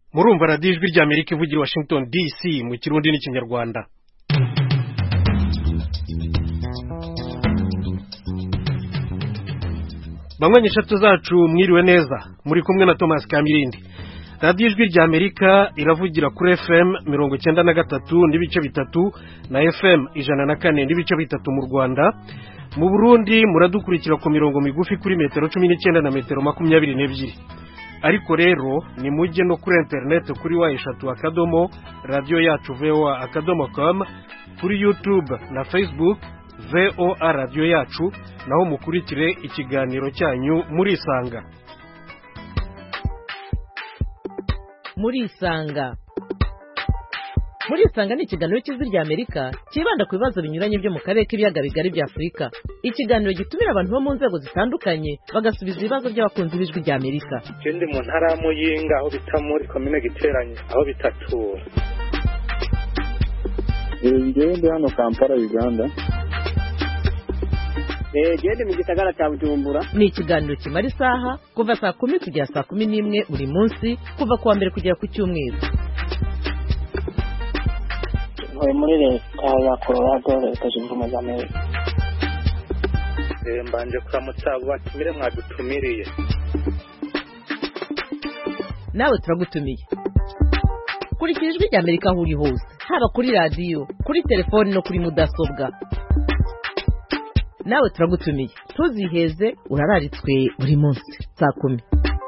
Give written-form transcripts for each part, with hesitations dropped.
murumva radiyo ijwi ry'Amerika ivugira Washington DC mu Kirundi n'Ikinyarwanda. Bamwe nyeshatu zacu mwiriwe neza, muri kumwe na Thomas Kamirindi. Radiyo ijwi ry'Amerika iravugira kuri FM 93 n'ibice bitatu na FM 104 n'ibice bitatu mu Rwanda. Mu Burundi muradukurikira ku mirongo migufi kuri metero 19 na metero 22. Ariko rero ni mujye no kuri internet kuri wa3 radio yacu voa.com, kuri YouTube na Facebook VOA radio yacu, naho mukurikire ikiganiro cyanyu muri Isanga. Muri Isanga ni ikiganiro cy'Ijwi ry'Amerika kibanda ku bibazo binyuranye byo mu karere k'ibiyaga bigari bya Afurika. Ikiganiro gitumira abantu bo mu nzego zitandukanye bagasubiza ibibazo by'abakunzi b'Ijwi ry'Amerika. Ikindi mu ntara ya Muyinga aho bita muri komine Giteranye aho bitatura. Ngende hano Kampala Uganda. Gende mu gisagara cya Bujumbura. Ni ikiganiro kimara isaha kuva saa 10 kugera saa 11 buri munsi, kuva kuwa mbere kugera ku cyumweru. Muri leta ya Colorado, leta zunze ubumwe za Amerika. Mbanje kuramutsa batumire mwadutumiriye. Nawe turagutumiye. Kurikira Ijwi ry'Amerika aho uri hose, haba kuri radio, kuri telefone no kuri mudasobwa. Nawe turagutumiye, tuziheze urararitswe buri munsi saa 10.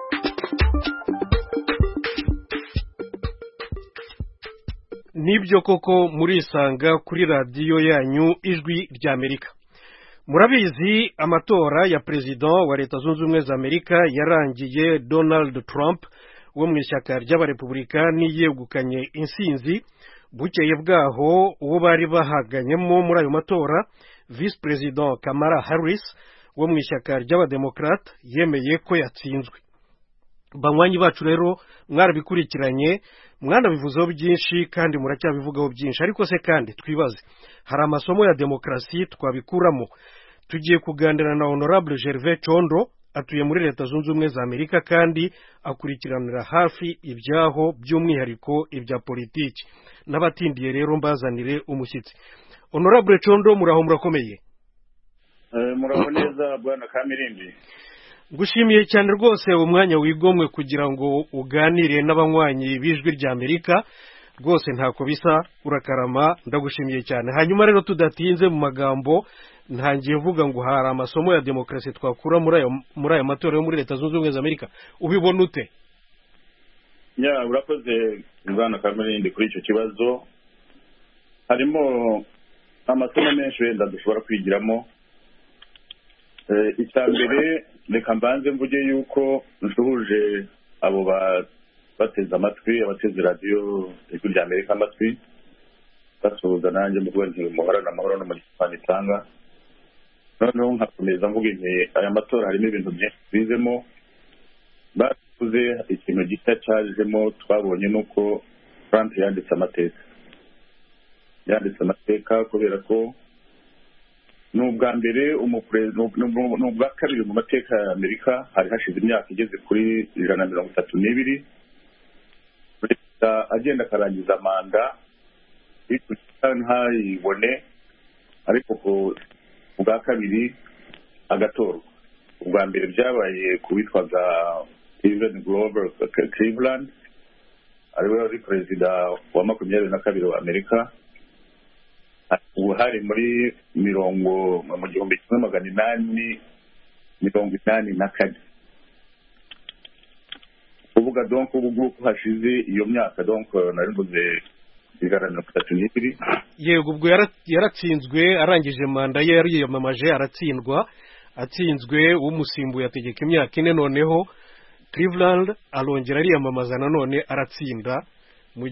Nibyo koko muri Isanga kuri radiyo yanyu Ijwi ry'Amerika. Murabizi amatora ya president wa Leta Zunze Ubumwe za Amerika yarangiye. Donald Trump wo mu ishyaka ry'abarepublikani yegukanye insinzi. Bukeye bwaho uwo bari bahaganyemo muri ayo matora, Vice President Kamala Harris wo mu ishyaka ry'abademokrate yemeye ko yatsinzwe. Banywanyi bacu rero mwarabikurikiranye, mwanabivuzeho byinshi kandi muracyabivugaho byinshi. Ariko se kandi twibaze, hari amasomo ya demokrasi twabikuramo? Tugiye kuganira na Honorable Gervais Condo, atuye muri Leta Zunze Ubumwe za Amerika kandi akurikiranira hafi ibyaho by'umwihariko ibya politiki. N'abatindiye rero mbazanire umushyitsi. Honorable Condo, muraho murakomeye? Muraho neza bwana Kamirindi. Gushimiye cyane rwose umwanya wigomwe kugira ngo uganire n'abanywanyi b'Ijwi ry'Amerika. Rwose ntako bisa, urakarama, ndagushimiye cyane. Hanyuma rero tudatinze mu magambo, ntangiye vuga ngo hari amasomo ya demokrasi twakura muri aya matora yo muri Leta Zunze Ubumwe za Amerika. Ubibona ute? Urakoze bwana Kamirindi kuri icyo kibazo. Harimo amasomo menshi wenda dushobora kwigiramo. Icyambere reka mbanze mvuge yuko nsuhuje abo bateze amatwi, abateze radiyo Ijwi ry'Amerika amatwi, basuhuza nanjye mvuga nti muhorana amahoro no muri Imana itanga. Noneho nkakomeza mvuga nti aya matora harimo ibintu byinshi bizemo. Bavuze ikintu gishya cyajemo twabonye nuko Trump yanditse amateka kubera ko n'ubwa mbere n'ubwa kabiri mu mateka ya Amerika hari hashize imyaka igeze kuri 132 Perezida agenda akarangiza manda ntayibone, ariko ubwa kabiri agatorwa. Ubwa mbere byabaye kubitwaga Stephen Grover Cleveland, ariwe wari perezida wa 22 wa Amerika. Ubu hari muri mu 1884. Uvuga donc ubu hashize iyo myaka, donc nari mvuze 132. Yego, ubwo yaratsinzwe, arangije manda ye yari yamamaje, aratsindwa. Atsinzwe umusimbuye ategeka imyaka 4. Noneho Cleveland arongera ariyamamaza nanone aratsinda mu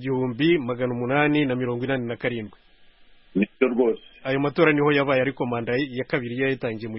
1887. Nibyo rwose. Ayo matora niho yabaye, ariko manda ya kabiri yayitangiye mu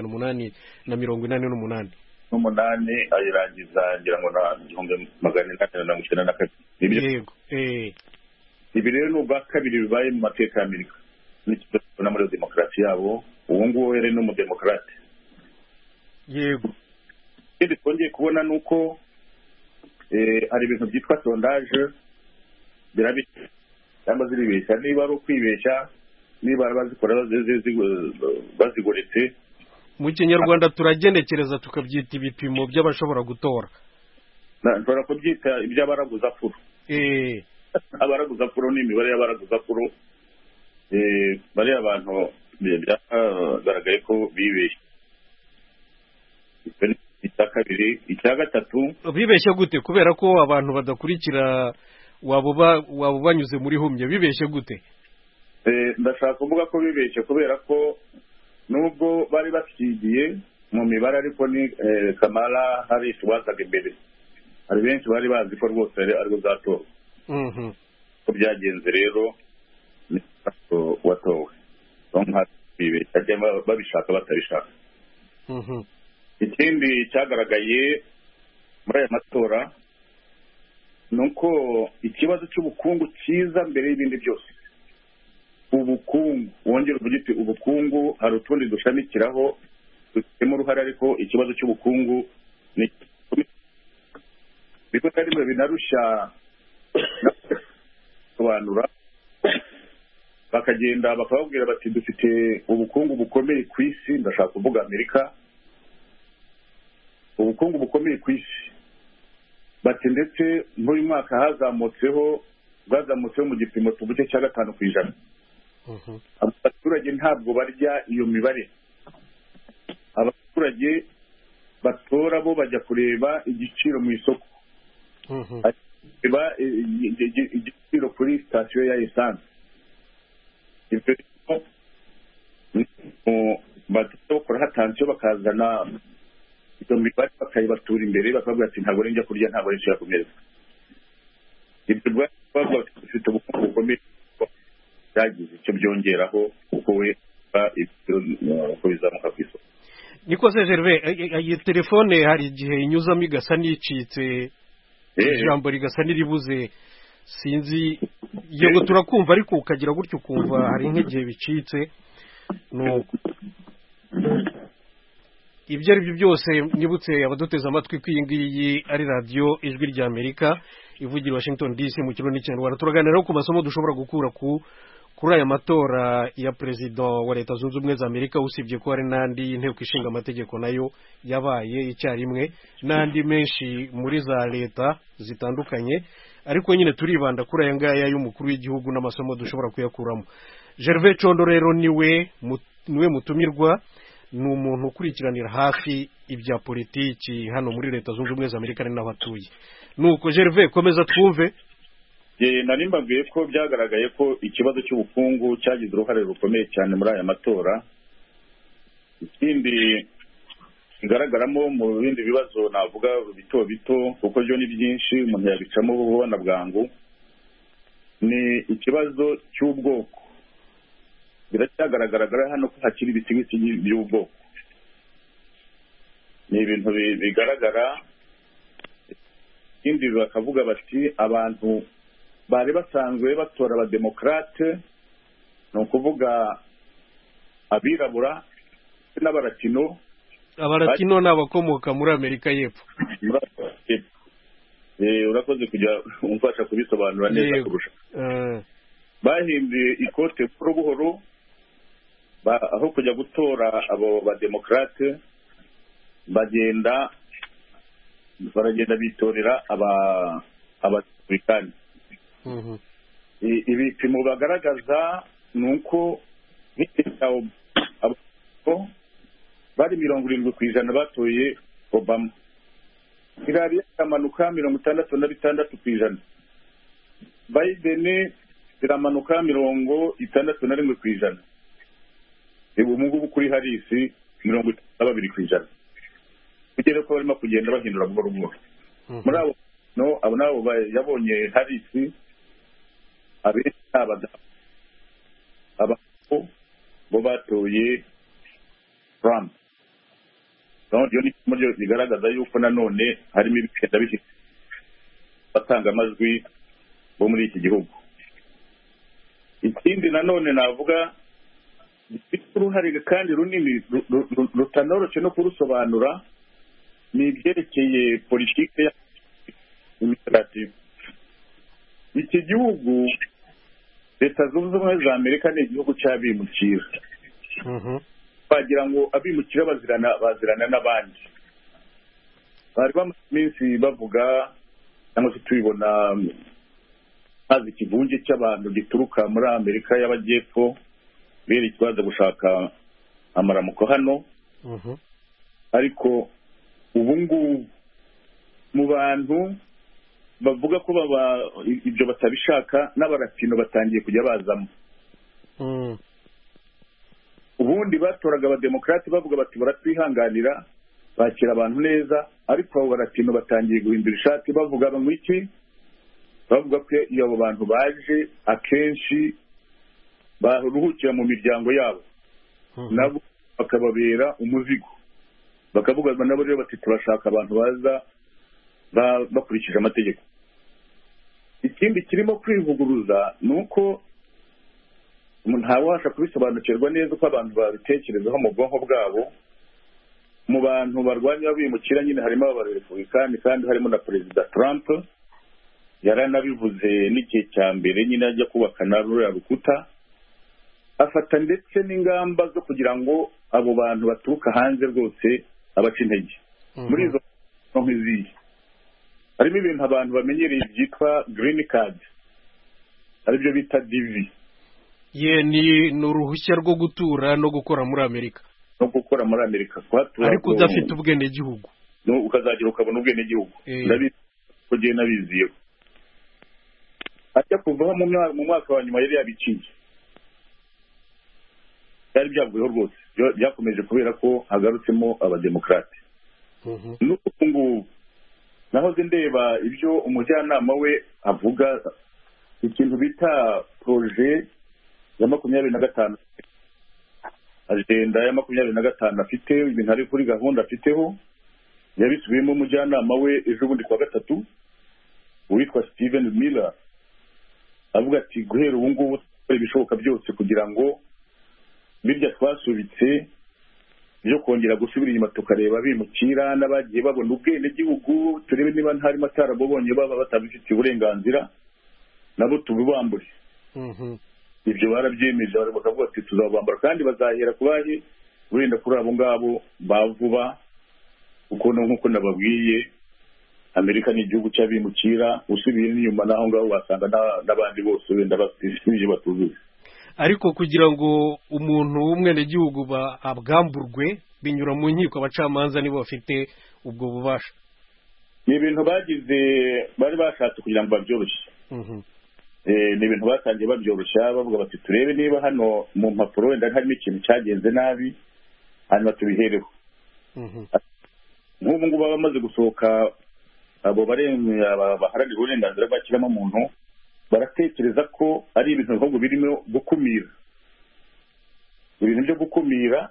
1888. Ayirangiza ngira ngo na 1892. Yego. Ibi rero n'ubwa kabiri bibaye mu mateka ya Amerika. N'icyo tubona muri demokarasi yabo, uwo nguwo yari n'umudemokrate. Yego. Ikindi twongeye kubona nuko hari ibintu byitwa sondage birabishya cyangwa ziribeshya, niba ari ukwibeshya, niba bazikora bazigoretse. mu kinyarwanda turagenekereza tukabyita ibipimo by'abashobora gutora. nshobora kubyita iby'abaraguzapfuro. Abaraguzapfuro ni imibare y'abaraguzapfuro. Bariya abantu byagaragaye ko bibeshye. Icya kabiri. Icya gatatu, bibeshye gute? Kubera ko abantu badakurikira waba banyuze muri humye, bibeshye gute? ndashaka kuvuga ko bibeshye kubera ko nubwo bari bashyigiye mu mibare, ariko ni Kamala Harris wazaga imbere. Hari benshi bari bazi ko rwose ari buzatorwa. Ko byagenze rero ni watowe. Bibeshya babishaka batabishaka. Ikindi cyagaragaye muri aya matora ni uko ikibazo cy'ubukungu cyiza mbere y'ibindi byose. Ubukungu, wongera uvuga uti ubukungu hari utundi dushamikiraho dufitemo uruhare, ariko ikibazo cy'ubukungu ni biko rimwe binarushya sobanura, bakagenda bakababwira bati dufite ubukungu bukomeye ku isi. Ndashaka kuvuga Amerika. Ubukungu bukomeye ku isi bati ndetse nk'uyu mwaka bwazamutseho mu gipimo tuvuge cya 5%. Abaturage ntabwo barya iyo mibare. Abaturage batora bo bajya kureba igiciro mu isoko, igiciro kuri sitasiyo ya esanse. Bakora hatansiyo bakazana iyo mibare bakayibatura imbere, bakavuga ati ntabwo njya kurya, ntabwo nshaka kumeza. Ibyo bifite ubukungu bukomeye byagize icyo byongeraho uko bizamuka ku isoko. Niko se Gervais, iyi telefone hari igihe inyuzamo igasa n'icitse, ijambo rigasa n'iribuze, sinzi yego turakumva, ariko ukagira gutyo ukumva hari nk'igihe bicitse. Nuko ibyo ari byo byose nyibutse abaduteze amatwi ko iyi ngiyi ari radiyo Ijwi ry'Amerika ivugira Washington DC mu kirundi n'ikinyarwanda. Turaganira ku masomo dushobora gukura kuri aya matora ya perezida wa Leta Zunze Ubumwe za Amerika, usibye ko hari n'andi inteko ishinga amategeko nayo yabaye icyarimwe, n'andi menshi muri za leta zitandukanye, ariko nyine turibanda kuri aya ngaya y'umukuru w'igihugu n'amasomo dushobora kuyakuramo. Gervais Condo rero niwe mutumirwa, ni umuntu ukurikiranira hafi ibya politiki hano muri Leta Zunze Ubumwe za Amerika n'aho atuye. Nuko Gervais, komeza twumve. Nari mbabwiye ko byagaragaye ko ikibazo cy'ubukungu cyagize uruhare rukomeye cyane muri aya matora. Ikindi kigaragaramo mu bindi bibazo navuga bito bito, kuko byo ni byinshi umuntu yabicamo vuba na bwangu, ni ikibazo cy'ubwoko. Biracyagaragara hano ko hakiri ibisigisi by'ubwoko. Ni ibintu bigaragara. Ikindi bakavuga bati abantu bari basanzwe batora abademokrate, ni ukuvuga abirabura n'abaratino. Abaratino ni abakomoka muri Amerika y'Epfo. Urakoze kujya umfasha kubisobanura neza kurusha. Bahinduye ikote buhoro buhoro, aho kujya gutora abo bademokrate baragenda bitorera abarepublikani. Ibipimo bagaragaza ni uko bari 70% batoye Obama. Hillary iramanuka 66%. Biden iramanuka 61%. Ubu ngubu kuri Harris 52%. Kugera ko barimo kugenda bahindura buhoro buhoro. Muri abo nabo yabonye Harris abako bo batoye Trump. Iyo ni kimwe bigaragaza yuko nanone harimo ibikenda bifite batanga amajwi bo muri iki gihugu. Ikindi nanone navuga gifite uruhare kandi runini rutanoroshye no kurusobanura, ni ibyerekeye politike immigration. Iki gihugu Leta Zunze Ubumwe za Amerika ni igihugu cy'abimukira. Bagira ngo abimukira bazirana n'abandi. Bari bamaze iminsi bavuga cyangwa se tubibona hazi ikivunge cy'abantu gituruka muri Amerika y'Amajyepfo berekeza gushaka amaramuko hano. Ariko ubu ngubu mu bantu bavuga ko ibyo batabishaka n'abaratino batangiye kujya bazamo. Ubundi batoraga abademokrate bavuga bati baratwihanganira bakira abantu neza, ariko abo baratino batangiye guhindura ishati bavuga ngo iki, bavuga ko iyo abo bantu baje akenshi baruhukira mu miryango yabo nabo bakababera umuzigo, bakavuga nabo rero bati turashaka abantu baza bakurikije amategeko. Ikindi kirimo kwivuguruza nuko ntawasha kubisobanukirwa neza uko abantu babitekerezaho mu bwonko bwabo. Mu bantu barwanya abimukira nyine harimo abarepublikani kandi harimo na Perezida Trump yaranabivuze n'igihe cya mbere nyine ajya kubaka na ruriya rukuta, afata ndetse n'ingamba zo kugira ngo abo bantu baturuka hanze rwose abaca intege. Muri izo nk'izi harimo ibintu abantu bamenyereye byitwa green card, aribyo bita DV. Ni uruhushya rwo gutura no gukora muri Amerika. Ariko udafite ubwenegihugu ukazagira ukabona ubwenegihugu. Ndabizi nabiziyeho ajya kuvaho mu mwaka wa nyuma yari yabiciye, byari byavuyeho rwose, byakomeje kubera ko hagarutsemo abademokrate. N'ubu nahoze ndeba ibyo umujyanama we avuga, ikintu bita projet ya 25, agenda ya 25 afite, ibintu ari kuri gahunda afiteho, yabisubiyemo umujyanama we ejo bundi kwa gatatu witwa Steven Miller, avuga ati guhera ubu ngubu ibishoboka byose kugira ngo birya twasubitse byo kongera gusubira inyuma tukareba bimukira n'abagiye babona ubwenegihugu, turebe niba ntari matarabobonye baba batabifitiye uburenganzira nabo tubibambure. Ibyo barabyemeje, bakavuga ati tuzabambara kandi bazahera kubahe wenda kuri abo ngabo bavuba, uko nk'uko nababwiye Amerika ni igihugu cy'abimukira, usubiye n'inyuma naho ngaho wasanga n'abandi bose wenda bafite ibyo batuzuye. Ariko kugira ngo umuntu w'umwenegihugu abwamburwe binyura mu nkiko, abacamanza nibo bafite ubwo bubasha. Ni ibintu bagize bari bashatse kugira ngo babyoroshye. Ni ibintu batangiye babyoroshya bavuga bati turebe niba hano mu mpapuro wenda harimo ikintu cyagenze nabi hanyuma tubihereho. Nk'ubu ngubu bamaze gusohoka abo baharanira uburenganzira bw'ikiremwamuntu baratekereza ko ari ibintu ahubwo birimo gukumira. Ibintu byo gukumira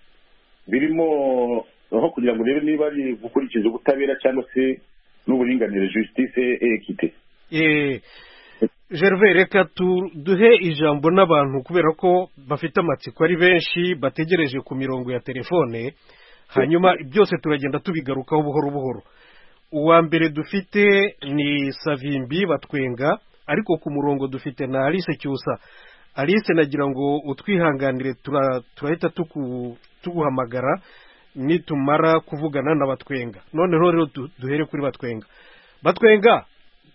birimo aho kugira ngo urebe niba ari gukurikiza ubutabera cyangwa se n'uburinganire, justice et équité. Gervais, reka duhe ijambo n'abantu kubera ko bafite amatsiko ari benshi bategereje ku mirongo ya telefone, hanyuma byose turagenda tubigarukaho buhoro buhoro. Uwa mbere dufite ni Savimbi Batwenga, ariko ku murongo dufite na Alice Cyusa. Alice, nagira ngo utwihanganire, turahita tuguhamagara nitumara kuvugana na Batwenga. Noneho rero duhere kuri Batwenga. Batwenga,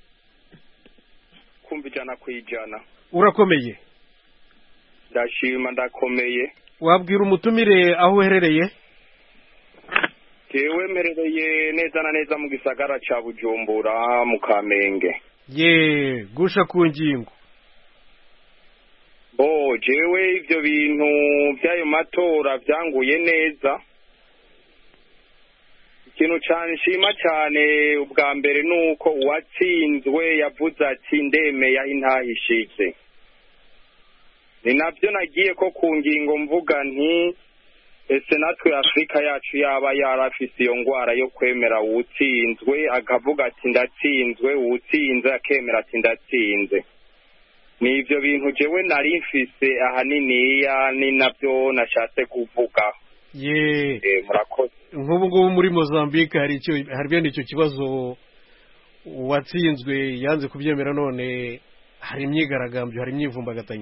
kumva ijana ku ijana. Urakomeye? Ndashima, ndakomeye. Wabwira umutumire aho uherereye? Jewe mperereye neza na neza mu gisagara ca Bujumbura mu Kamenge. Gusha ku ngingo. Jewe ivyo bintu by'ayo matora byanguye neza. Ikintu cyane nshima cyane ubwa mbere nuko uwatsinzwe yavuze ati ndemeye aho intahishitse. Ni nabyo nagiye ko ku ngingo mvuga nti ese natwe Afrika yacu yaba yarafise iyo ngwara yo kwemera uwutsinzwe akavuga ati ndatsinzwe, uwutsinze akemera ati ndatsinze. Ni ibyo bintu jewe nari mfise ahaniniya, ni nabyo nashatse kuvuga. Murakoze. Nk'ubu ngubu muri Mozambique hari bene icyo kibazo uwatsinzwe yanze kubyemera none hari imyigaragambyo hari imyivumbagatanyo.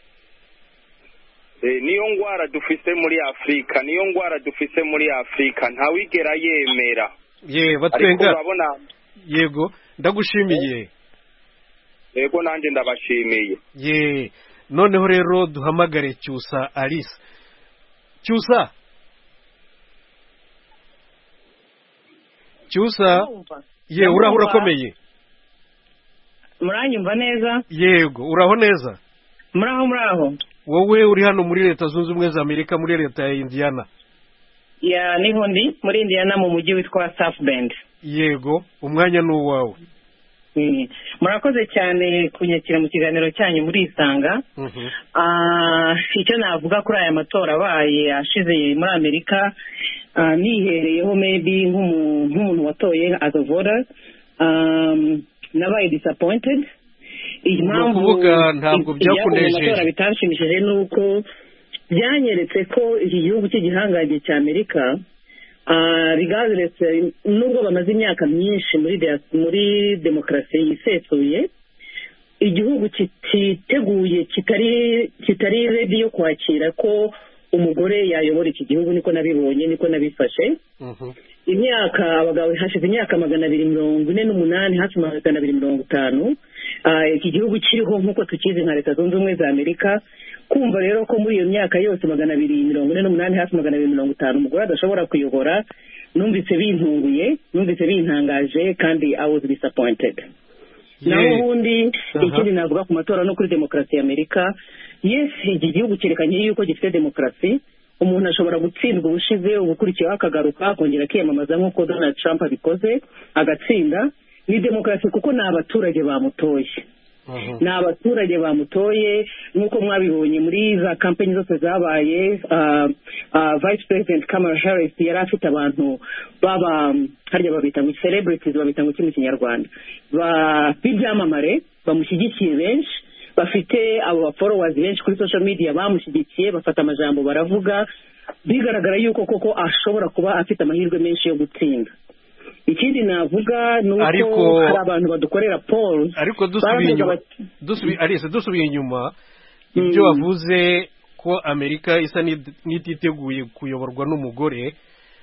Niyo ngwara dufise muri Afrika, niyo ngwara dufise muri Afrika ntawigera yemera. Batwenga. Yego ndagushimiye. Yego nanjye ndabashimiye. Noneho rero duhamagare Cyusa Alice. Cyusa uraho urakomeye? Muranyumva neza? Yego uraho neza? Muraho. Wowe uri hano muri Leta Zunze Ubumwe za Amerika muri leta ya Indiana? Niho ndi muri Indiana mu mujyi witwa South Bend. Yego umwanya ni uwawe. Murakoze cyane kunyakira mu kiganiro cyanyu muri Isanga. Icyo navuga kuri aya matora abaye ashize muri Amerika, nihereyeho maybe nk'umuntu watoye as a voter, nabaye disappointed. Impamvu ntabwo byakunejeje amatora bitashimishije nuko byanyeretse ko iki gihugu cy'igihangange cya Amerika regardless nubwo bamaze imyaka myinshi muri demokarasi yisesuye, igihugu kititeguye kitari ready yo kwakira ko umugore yayobora iki gihugu. Niko nabibonye, niko nabifashe. Imyaka abagabo hashize imyaka 248 hafi 250 iki gihugu kiriho nk'uko tukizi nka Leta Zunze Ubumwe za Amerika. Kumva rero ko muri iyo myaka yose 248 hafi 250 umugore adashobora kuyobora, numvise bintunguye, numvise bintangaje, kandi I was disappointed. Naho ubundi ikindi navuga ku matora no kuri demokarasi ya Amerika, iki gihugu cyerekanye yuko gifite demokarasi. Umuntu ashobora gutsindwa ubushize, ubukurikiyeho akagaruka akongera akiyamamaza nk'uko Donald Trump abikoze agatsinda. Ni demokarasi kuko ni abaturage bamutoye. Ni abaturage bamutoye nk'uko mwabibonye muri za kampani zose zabaye. Vice President Kamala Harris yari afite abantu harya babita ngo celebrities, babita ngo mu Kinyarwanda, b'ibyamamare bamushyigikiye benshi, bafite abo followers benshi kuri social media bamushyigikiye, bafata amajambo baravuga, bigaragara yuko koko ashobora kuba afite amahirwe menshi yo gutsinda. Ikindi navuga nuko hari abantu badukorera poll, ariko dusubiye inyuma ibyo wavuze ko Amerika isa n'ititeguye kuyoborwa n'umugore,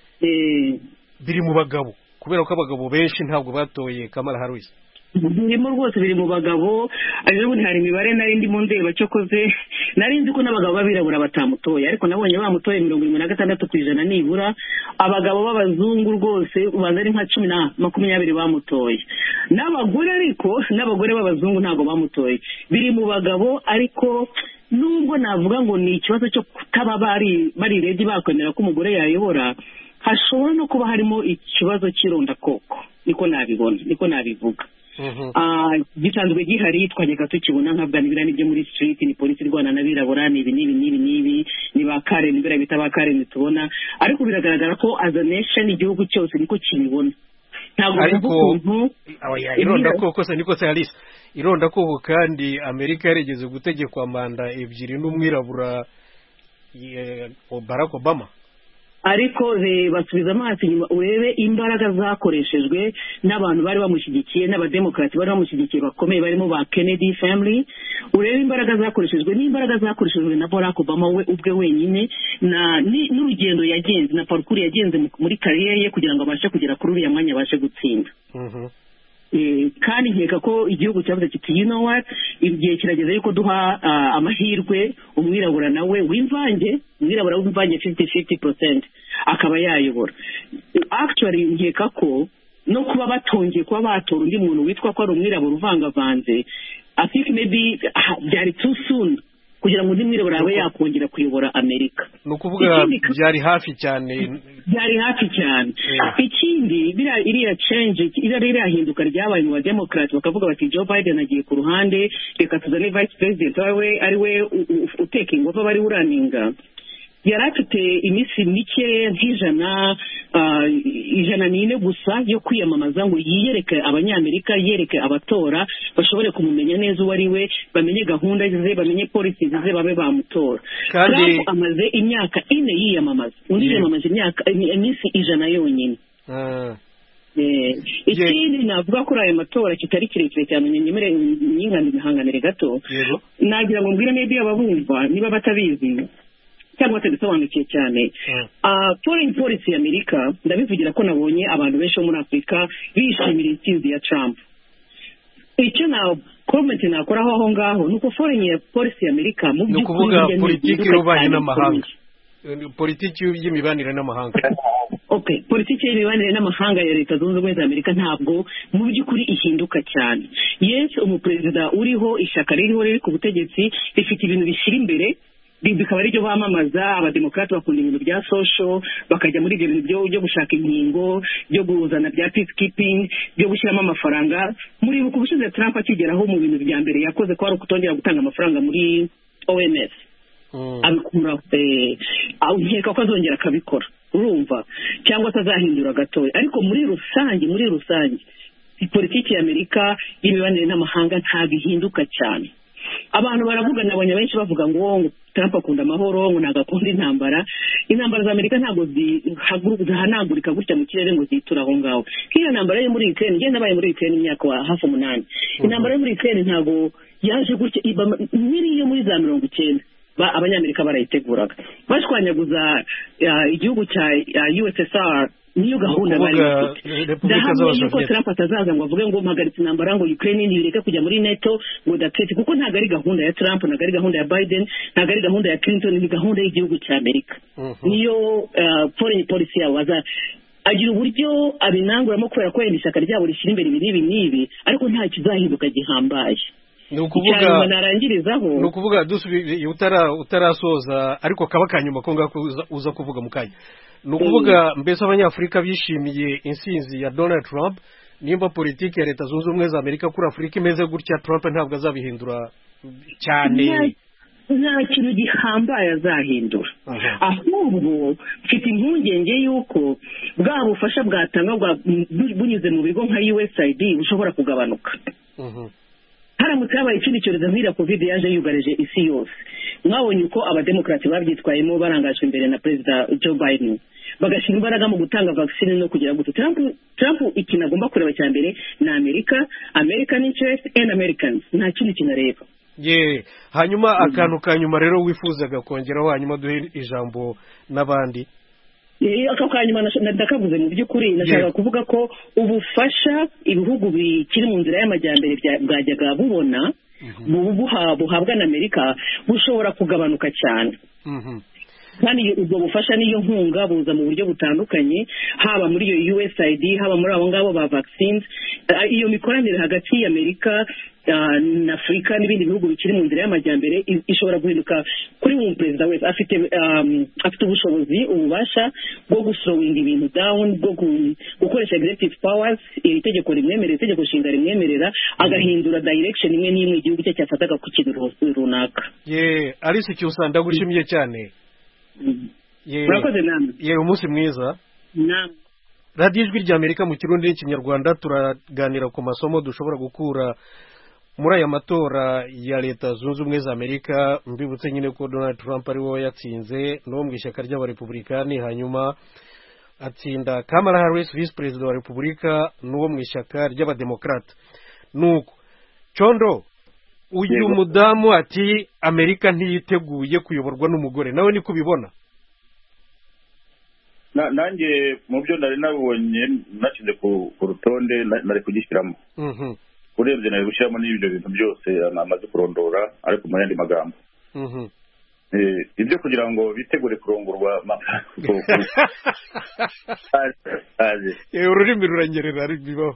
biri mu bagabo, kubera ko abagabo benshi ntabwo batoye Kamala Harris. Birimo rwose, biri mu bagabo. Ubundi hari imibare nari ndimo ndeba cyokoze, nari nzi ko n'abagabo babirabura batamutoye, ariko nabonye bamutoye 76% nibura. Abagabo b'abazungu rwose ubanza ari nka 10-20 bamutoye. N'abagore ariko n'abagore b'abazungu ntabwo bamutoye. Biri mu bagabo, ariko nubwo navuga ngo ni ikibazo cyo kutaba bari ready bakwemera ko umugore yayobora, hashobora no kuba harimo ikibazo cy'ironda koko. Niko nabibona, niko nabivuga. Gisanzwe gihari, twajyaga tukibona nkabwa nibira nibyo muri street, ni polisi irwana n'abirabura, nibi ni ba Karen, nibira bita ba Karen tubona, ariko biragaragara ko as a nation igihugu cyose niko kibibona. Ntabwo ironda koko se niko se Alice, ironda koko kandi Amerika yarigeze gutegekwa manda 2 n'umwirabura Barack Obama. Ariko basubiza amaso inyuma urebe imbaraga zakoreshejwe n'abantu bari bamushyigikiye, n'abademokrati bari bamushyigikiye bakomeye barimo ba Kennedy family. Urebe imbaraga zakoreshejwe n'imbaraga zakoreshejwe na Barack Obama we ubwe wenyine, n'urugendo yagenze na parcours yagenze muri career ye kugira ngo abashe kugera kuri uriya mwanya abashe gutsinda. Kandi nkeka ko igihugu cyavuze kiti you know what, igihe kirageze yuko duha amahirwe umwirabura nawe umwirabura w'imvange 50% akaba yayobora. Actually nkeka ko no kuba batongeye kuba batora undi muntu witwa ko ari umwirabura uvangavanze, I think maybe byari too soon kugira ngo undi mwirabura abe yakongera kuyobora Amerika. Nukuvuga byari hafi cyane. Ikindi iriya change, iriya hinduka ryabaye mu Democrat, bakavuga bati Joe Biden agiye ku ruhande, reka tuzane Vice President ari we uteka ingofa bari uraninga. Yari afite iminsi mike nk'ijana gusa yo kwiyamamaza ngo yiyereke abanyamerika, yiyereke abatora, bashobore kumumenya neza uwo ari we, bamenye gahunda ze, bamenye polisi ze, babe bamutora. Trump amaze imyaka 4 yiyamamaza, undi yiyamamaje iminsi 100 yonyine. ikindi navuga kuri ayo matora kitari kirekire cyane nyemere n'inkandihanganire gato nagira ngo mbwire maybe ababumva niba batabizi cyangwa se bisobanukiye cyane foreign policy y'Amerika ndabivugira ko nabonye abantu benshi bo muri Afurika bishimira intsinzi ya Trump. Icyo na comment nakoraho aho ngaho nuko foreign policy y'Amerika mu by'ukuri politiki y'ububanyi n'amahanga, politiki y'imibanire n'amahanga. Okay, politiki y'imibanire n'amahanga ya Leta Zunze Ubumwe za Amerika ntabwo mu by'ukuri ihinduka cyane. Yes, umuperezida uriho ishyaka ririho riri ku butegetsi rifite ibintu bishyira imbere bikaba aribyo bamamaza. Abademokrati bakunda ibintu bya social, bakajya muri ibyo bintu byo gushaka inkingo, byo guzana bya peacekeeping, byo gushyiramo amafaranga. Muri uko ubushize Trump akigeraho mu bintu bya mbere yakoze ko ari ukutongera gutanga amafaranga muri OMS abikura nkeka ko azongera akabikora, urumva, cyangwa se azahindura gatoya. Ariko muri rusange politiki y'Amerika y'imibanire n'amahanga ntabwo ihinduka cyane. Abantu baravuga, nabonye benshi bavuga ngo Trump akunda amahoro, ngo ntabwo akunda intambara. Intambara za Amerika ntabwo zihanagurika gutya mu kirere ngo zitura aho ngaho. Nk'iyo ntambara yo muri Ukraine, njye nabaye muri Ukraine imyaka hafi 8. Intambara yo muri Ukraine ntabwo yaje gutya, iyo muri za 90 abanyamerika barayiteguraga bashwanyaguza igihugu cya USSR. Niyo gahunda bari ndahamye yuko Trump atazaza ngo avuge ngo mpagaritse intambara ngo Ukraine ntireke kujya muri NATO ngo datete, kuko ntabwo ari gahunda ya Trump, ntabwo ari gahunda ya Biden, ntabwo ari gahunda ya Clinton, ni gahunda y'igihugu cya Amerika. Niyo foreign policy yabo agira uburyo abinanguramo kubera ko ishyaka ryabo rishyira imbere ibi n'ibi, ariko nta kizahinduka gihambaye. Ni ukuvuga dusubiye utarasoza ariko kaba kanyuma ko ngako uza kuvuga mu kanya. Ni ukuvuga mbese abanyafurika bishimiye insinzi ya Donald Trump, nimba politiki ya Leta Zunze Ubumwe za Amerika kuri Afurika imeze gutya, Trump ntabwo azabihindura cyane. Nta kintu gihambaye azahindura, ahubwo mfite impungenge y'uko bwa bufasha bwatanga bunyuze mu bigo nka USAID bushobora kugabanuka. Haramutse habaye ikindi cyorezo nk'iriya covid yaje yugarije isi yose, mwabonye uko abademokrati babyitwayemo barangajwe imbere na Perezida Joe Biden, bagashyira imbaraga mu gutanga vaccine no kugira ngo Trump ikintu agomba kureba cya mbere na American interest and Americans, nta kindi kintu areba. Hanyuma akantu kanyuma rero wifuzaga kongeraho, hanyuma duhe ijambo n'abandi. Aka kanyuma ndakavuze mu by'ukuri nashaka kuvuga ko ubufasha ibihugu bikiri mu nzira y'amajyambere bwajyaga bubona buhabwa na Amerika bushobora kugabanuka cyane. Kandi ubwo bufasha niyo nkunga buza mu buryo butandukanye, haba muri iyo USAID, haba muri abo ngabo ba vaccines. Iyo mikoranire hagati y'Amerika na Afurika n'ibindi bihugu bikiri mu nzira y'amajyambere ishobora guhinduka kuri uwo perezida wese afite ubushobozi, ububasha bwo guslowinga ibintu down, bwo gukoresha executive powers, itegeko rimwemerera, itegeko nshinga rimwemerera, agahindura direction imwe n'imwe igihugu cye cyafataga ku kintu runaka. Alice Cyusa, ndagushimiye cyane. Murakoze namwe. Umunsi mwiza. Radio Ijwi ry'Amerika mu Kirundi n'Ikinyarwanda turaganira ku masomo dushobora gukura muri aya matora ya Leta Zunze Ubumwe za Amerika. Mbibutse nyine ko Donald Trump ari we yatsinze no mu ishyaka ry'abarepublikani, hanyuma atsinda Kamala Harris vice president wa Repubulika n'uwo mu ishyaka ry'abademokrate. Nuko Condo, uyu mudamu ati Amerika ntiyiteguye kuyoborwa n'umugore, nawe niko ubibona? Nanjye mu byo nari nabonye nashyize ku rutonde nari kugishyiramo. Urebye nari gushyiramo n'ibyo bintu byose amaze kurondora, ariko mu yandi magambo. Ibyo kugira ngo bitegure kurongorwa ururimi ruranyerera bibaho.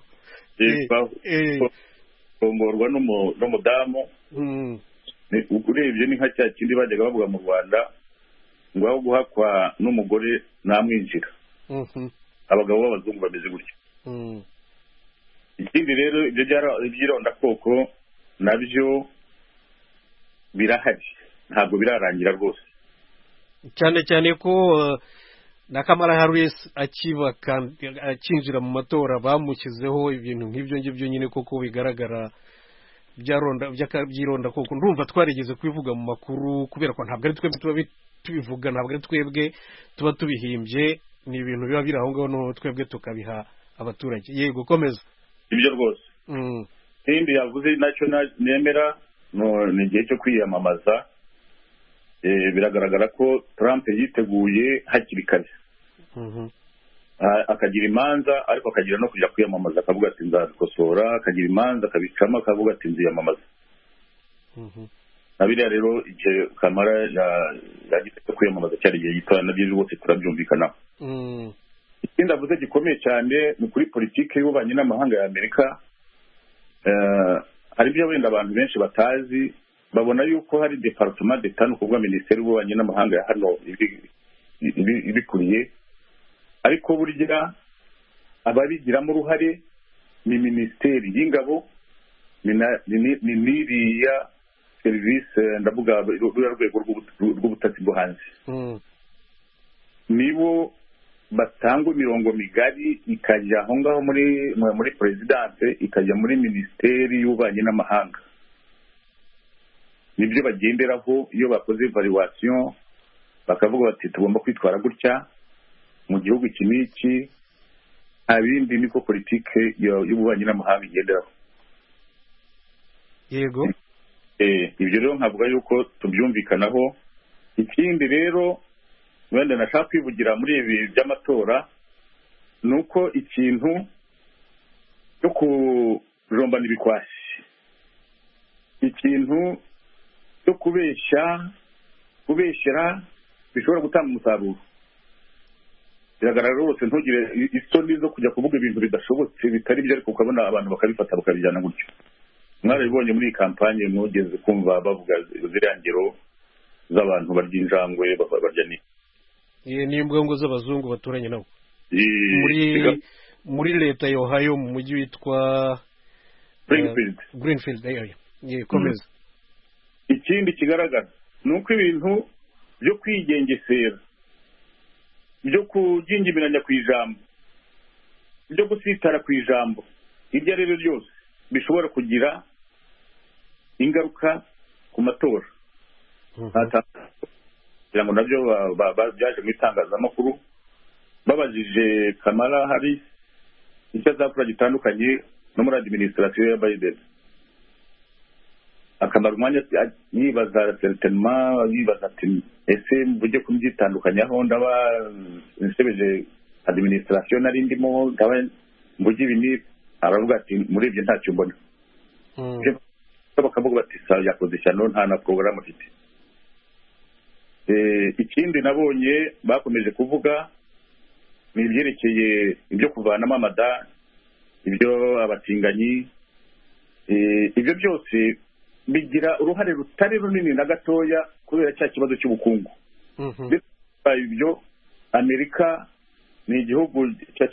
Kurongorwa n'umudamu, urebye ni nka cya kindi bajyaga bavuga mu Rwanda ngo aho guhakwa n'umugore namwinjira. Abagabo b'abazungu bameze gutyo. Ikindi rero ibyo by'irondakoko nabyo birahari, ntabwo birarangira rwose, cyane ko na Kamala Harris akinjira mu matora bamushyizeho ibintu nk'ibyo ngibyo nyine koko bigaragara by'ironda koko. Ndumva twarigeze kubivuga mu makuru, kubera ko ntabwo ari twebwe tuba tubivuga, ntabwo ari twebwe tuba tubihimbye, ni ibintu biba biri aho ngaho no twebwe tukabiha abaturage. Yego komeza. ibyo rwose. Ikindi yavuze nacyo nemera ni igihe cyo kwiyamamaza. Biragaragara ko Trump yiteguye hakiri kare, akagira imanza ariko akagira no kujya kwiyamamaza, akavuga ati nzabikosora, akagira imanza akabicamo, akavuga ati nziyamamaza. Na biriya rero igihe Kamara yagiye kwiyamamaza cyari igihe gitoya, nabyo rwose turabyumvikanaho. Ikindi avuze gikomeye cyane ni kuri politiki y'ububanyi n'amahanga ya Amerika. Hari ibyo wenda abantu benshi batazi, babona yuko hari departement d'etat, ni ukuvuga minisiteri y'ububanyi n'amahanga ya hano ibikuriye, ariko burya ababigiramo uruhare ni minisiteri y'ingabo, ni n'iriya serivisi, ndavuga ruriya rwego rw'ubutasi bwo hanze. Nibo batanga imirongo migari ikajya aho ngaho muri perezidanse, ikajya muri minisiteri y'ububanyi n'amahanga. Nibyo bagenderaho iyo bakoze evaluation, bakavuga bati tugomba kwitwara gutya mu gihugu iki n'iki, nta bindi, niko politike y'ububanyi n'amahanga igenderaho. Yego. Ibyo rero nkavuga yuko tubyumvikanaho. Ikindi rero wenda nashaka kwivugira muri ibi by'amatora, ni uko ikintu cyo kujombana ibikwasi, ikintu cyo kubeshyera bishobora gutanga umusaruro. Biragaragara rwose ntugire isoni zo kujya kuvuga ibintu bidashobotse, bitari byo, ariko ukabona abantu bakabifata bakabijyana gutyo. Mwarabibonye muri iyi kampanye, ntugeze kumva bavuga ziriya ngero z'abantu barya injangwe, barya ni imbwongo z'abazungu baturanye nabo muri leta ya Ohio mu mujyi witwa Greenfield. Komeza. Ikindi kigaragara ni uko ibintu byo kwigengesera, byo kugingibiranya ku ijambo, byo gusitara ku ijambo, iryo ari ryo ryose bishobora kugira ingaruka ku matora. Kugira ngo nabyo byaje mu itangazamakuru, babajije Kamala Harris icyo azakora gitandukanye no muri administration ya Biden. Akamara umwanya yibaza certainement, yibaza ati ese mvuge kumbyitandukanya aho ndaba nsebeje administration nari ndimo, ndaba mvuge ibi, aravuga ati muri ibyo ntacyo mbona. Bakavuga bati yakoze ishyano, nta na program afite. Ikindi nabonye bakomeje kuvuga ni ibyerekeye ibyo kuvanamo amada, ibyo abatinganyi, ibyo byose bigira uruhare rutari runini na gatoya kubera cya kibazo cy'ubukungu. Ibyo Amerika ni igihugu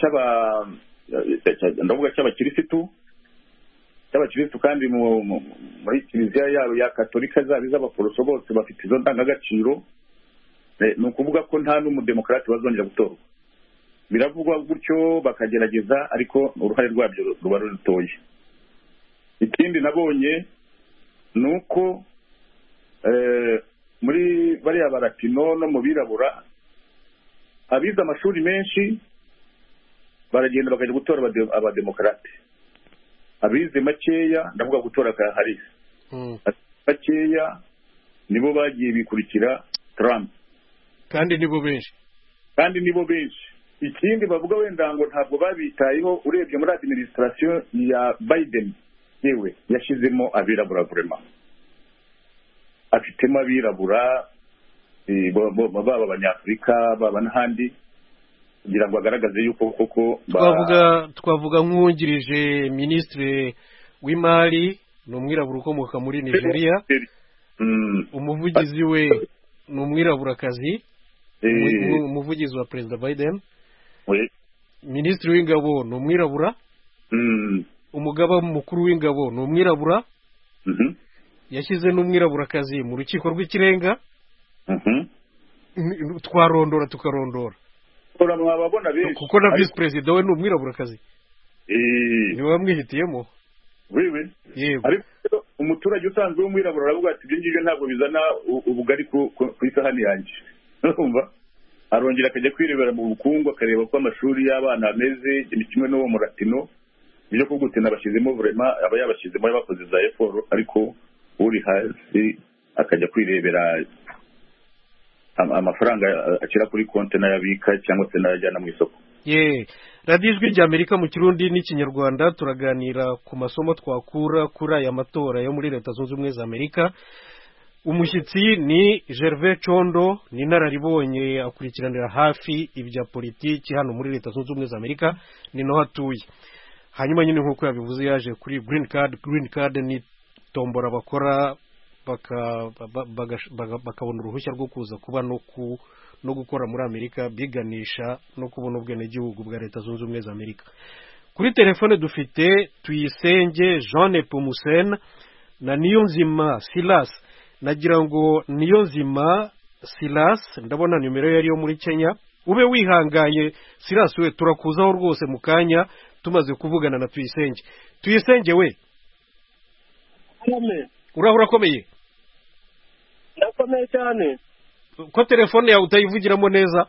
ndavuga cy'abakirisitu, kandi muri kiliziya yabo ya katolika zaba iz'abaporoso bose bafite izo ndangagaciro. Ni ukuvuga ko nta n'umudemokarati bazongera gutorwa. Biravugwa gutyo bakagerageza, ariko uruhare rwabyo ruba rutoye. Ikindi nabonye ni uko muri bariya baratino no mu birabura, abize amashuri menshi baragenda bakajya gutora abademokarate. Abize makeya, ndavuga gutora ka Harris, makeya nibo bagiye bikurikira Trump, kandi nibo benshi. Ikindi bavuga wenda ngo ntabwo babitayeho, urebye muri administration ya Biden yewe yashizemo abirabura vraiment, afitemo abirabura baba abanyafurika baba n'ahandi, kugira ngo agaragaze yuko koko twavuga nk'uwungirije minisitiri w'imari ni umwirabura ukomoka muri Nigeria, umuvugizi we ni umwiraburakazi, umuvugizi wa perezida Biden, minisitiri w'ingabo ni umwirabura, umugaba mukuru w'ingabo ni umwirabura, yashyize n'umwiraburakazi mu rukiko rw'ikirenga. Twarondora tukarondora kuko na visi perezida we ni umwiraburakazi, niwe wamwihitiyemo. Ariko umuturage usanzwe w'umwirabura aravuga ati ibyo ngibyo ntabwo bizana ubugari ku isahani yanjye. arongera akajya kwirebera mu bukungu akareba ko amashuri y'abana ameze kimwe n'uwo mu Latino ibyo ko gutina bashyizemo vraiment aba yabashyizemo yabakoze za effort ariko uri hasi akajya kwirebera amafaranga akira kuri konti n'ayabika cyangwa se n'ayajyana mu isoko. radiyo ijwi rya Amerika mu Kirundi n'Ikinyarwanda turaganira ku masomo twakura kuri aya matora yo muri Leta Zunze Ubumwe za Amerika. Umushyitsi ni Gervais Condo, ni inararibonye akurikiranira hafi ibya politiki hano muri Leta Zunze Ubumwe za Amerika, ni naho atuye. Hanyuma nyine nk'uko yabivuze yaje kuri green card ni tombora bakora bakabona uruhushya rwo kuza kuba no gukora muri Amerika, biganisha no kubona ubwenegihugu bwa Leta Zunze Ubumwe za Amerika. Kuri telefone dufite Tuyisenge Jean Nepomuscène na Niyonzima Silas. Nagira ngo Niyonzima Silas ndabona nimero yari yo muri Kenya, ube wihanganye Silas we turakuzaho rwose mu kanya tumaze kuvugana na Tuyisenge. Tuyisenge we urahura komeye? Ndakomeye cyane. Ko telefone yawe utayivugiramo neza?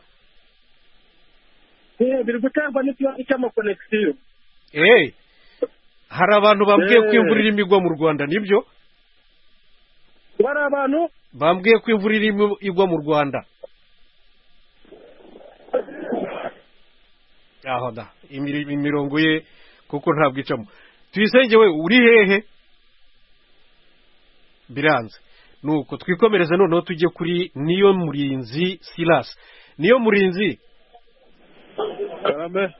Biri guterwa n'ikibazo cy'amakonegisiyo. Hari abantu bambwiye ko imvura irimo igwa mu Rwanda, nibyo? Bari abantu bambwiye ko imvura irimo igwa mu Rwanda. Aho da imirongo ye kuko ntabwo icamo. Tuyisenge we uri hehe? Biranze. Nuko twikomereze noneho tujye kuri Niyo Murinzi Silas. Niyo Murinzi, Karame.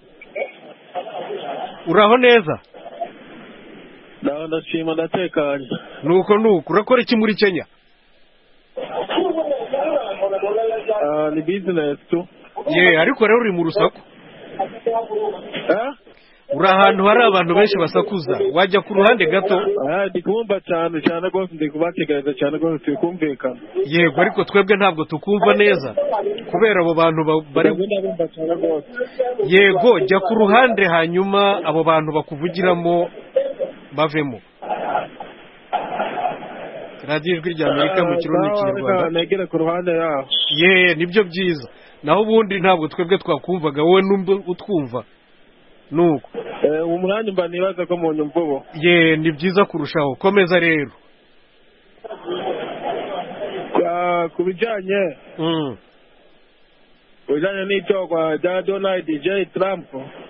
Uraho neza? Ndashima ndatekanye. Nuko urakora iki muri Kenya? Ni business tu. Ariko rero uri mu rusaku. Uri ahantu hari abantu benshi basakuza, wajya ku ruhande gato? Ndikumva cyane rwose, ndikubategereza cyane rwose tukumvikana. Yego, ariko twebwe ntabwo tukumva neza kubera abo bantu bari. Yego, jya ku ruhande hanyuma abo bantu bakuvugiramo bavemo. Radiyo Ijwi rya Amerika mu Kirundi n'Ikinyarwanda. Negera ku ruhande yaho. Nibyo byiza. Naho ubundi ntabwo twebwe twakumvaga, wowe numva utwumva. Nuko umuranya mba nibaza ko mu nyumvubo. Ni byiza kurushaho. Komeza rero. Ku bijyanye n'itorwa rya Donald J. Trump,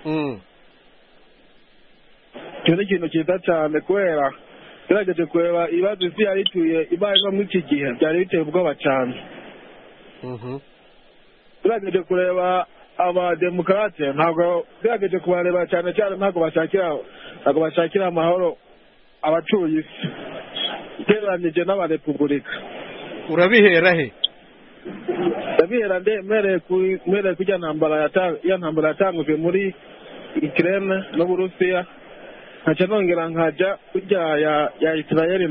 icyo ni ikintu cyiza cyane kubera tugerageje kureba ibibazo isi yari ituye ibayeho muri iki gihe byari biteye ubwoba cyane. Tugerageje kureba abademokarate ntabwo tugerageje kubareba cyane ntabwo bashakira amahoro abatuye isi ugereranyije n'abarepubulika. Urabihera he? Ndabihera mpereye kujya ntambara yatangujwe muri Ukraine n'Uburusiya, nkaca nongera nkajya kujya ya Israel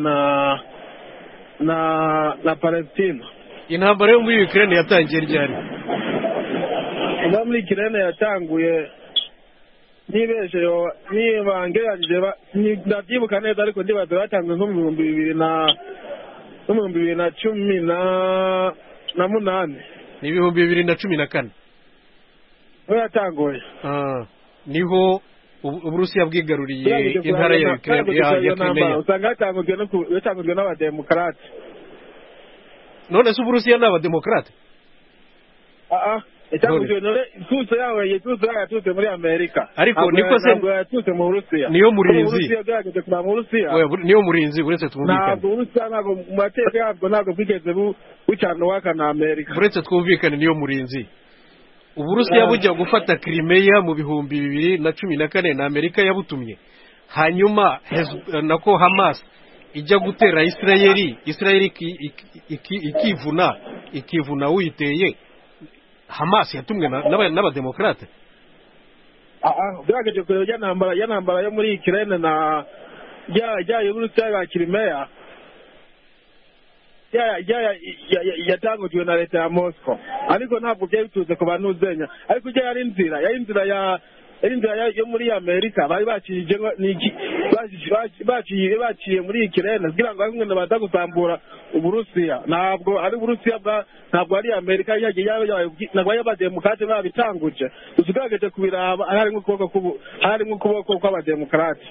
na Palestina. Intambara yo muri Ukraine yatangiye ryari? Muri Ukraine yatanguye niba ngeragije ndabyibuka neza, ariko ndibaza batanguye nko mu 2018. Ni 2014 niho yatanguye. Niho Uburusiya bwigaruriye intara ya Ukraine ya Crimea. Usanga yatangujwe n'abademokarate. None se Uburusiya n'abademokarate? Itangujwe ituze yaturutse muri Amerika. Ariko niko se yaturutse mu Burusiya. Niyo Murinzi. Uburusiya bwageze ku Burusiya. Niyo Murinzi uretse twumvikane. Ntabwo Uburusiya ntabwo mu mateka yabwo ntabwo bwigeze bucana waka na Amerika. Uretse twumvikane Niyo Murinzi. Uburusiya bujya gufata Crimea mu 2014 na Amerika yabutumye. Hanyuma nako Hamas ijya gutera Israel ikivuna uyiteye. Hamas yatumwe n'abademokarate. Bwagaje kureba ya ntambara yo muri Ukraine na y'Uburusiya ya Crimea yatangujwe na leta ya Moscow, ariko ntabwo byari bituze ku bantu uzenya, ariko yari inzira ari inzira yo muri Amerika bari baciye muri Ukraine kugira ngo bamwe baza gusambura Uburusiya. Ntabwo ari Uburusiya ntabwo ari Amerika ntabwo y'abademokrate babitanguje. Usigageje kubiraba harimo ukuboko kw'abademokrate.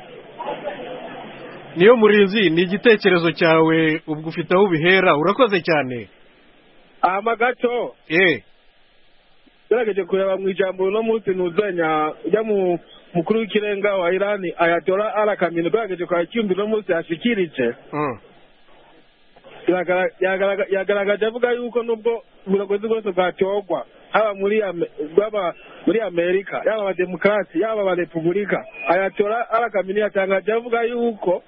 Niyo Murinzi, ni igitekerezo cyawe ubwo ufite aho ubihera. Urakoze cyane. Gato gerageje kureba mu ijambo no munsi nuzenya ujya mu mukuru w'ikirenga wa Irani Ayatollah Ali Khamenei gerageje kwa cyumbi no munsi ashikirije yagaragaje avuga yuko nubwo ubuyobozi bwose bwatogwa haba muri Amerika yaba abademokrati yaba abarepubulika Ayatollah Ali Khamenei yatangaje avuga yuko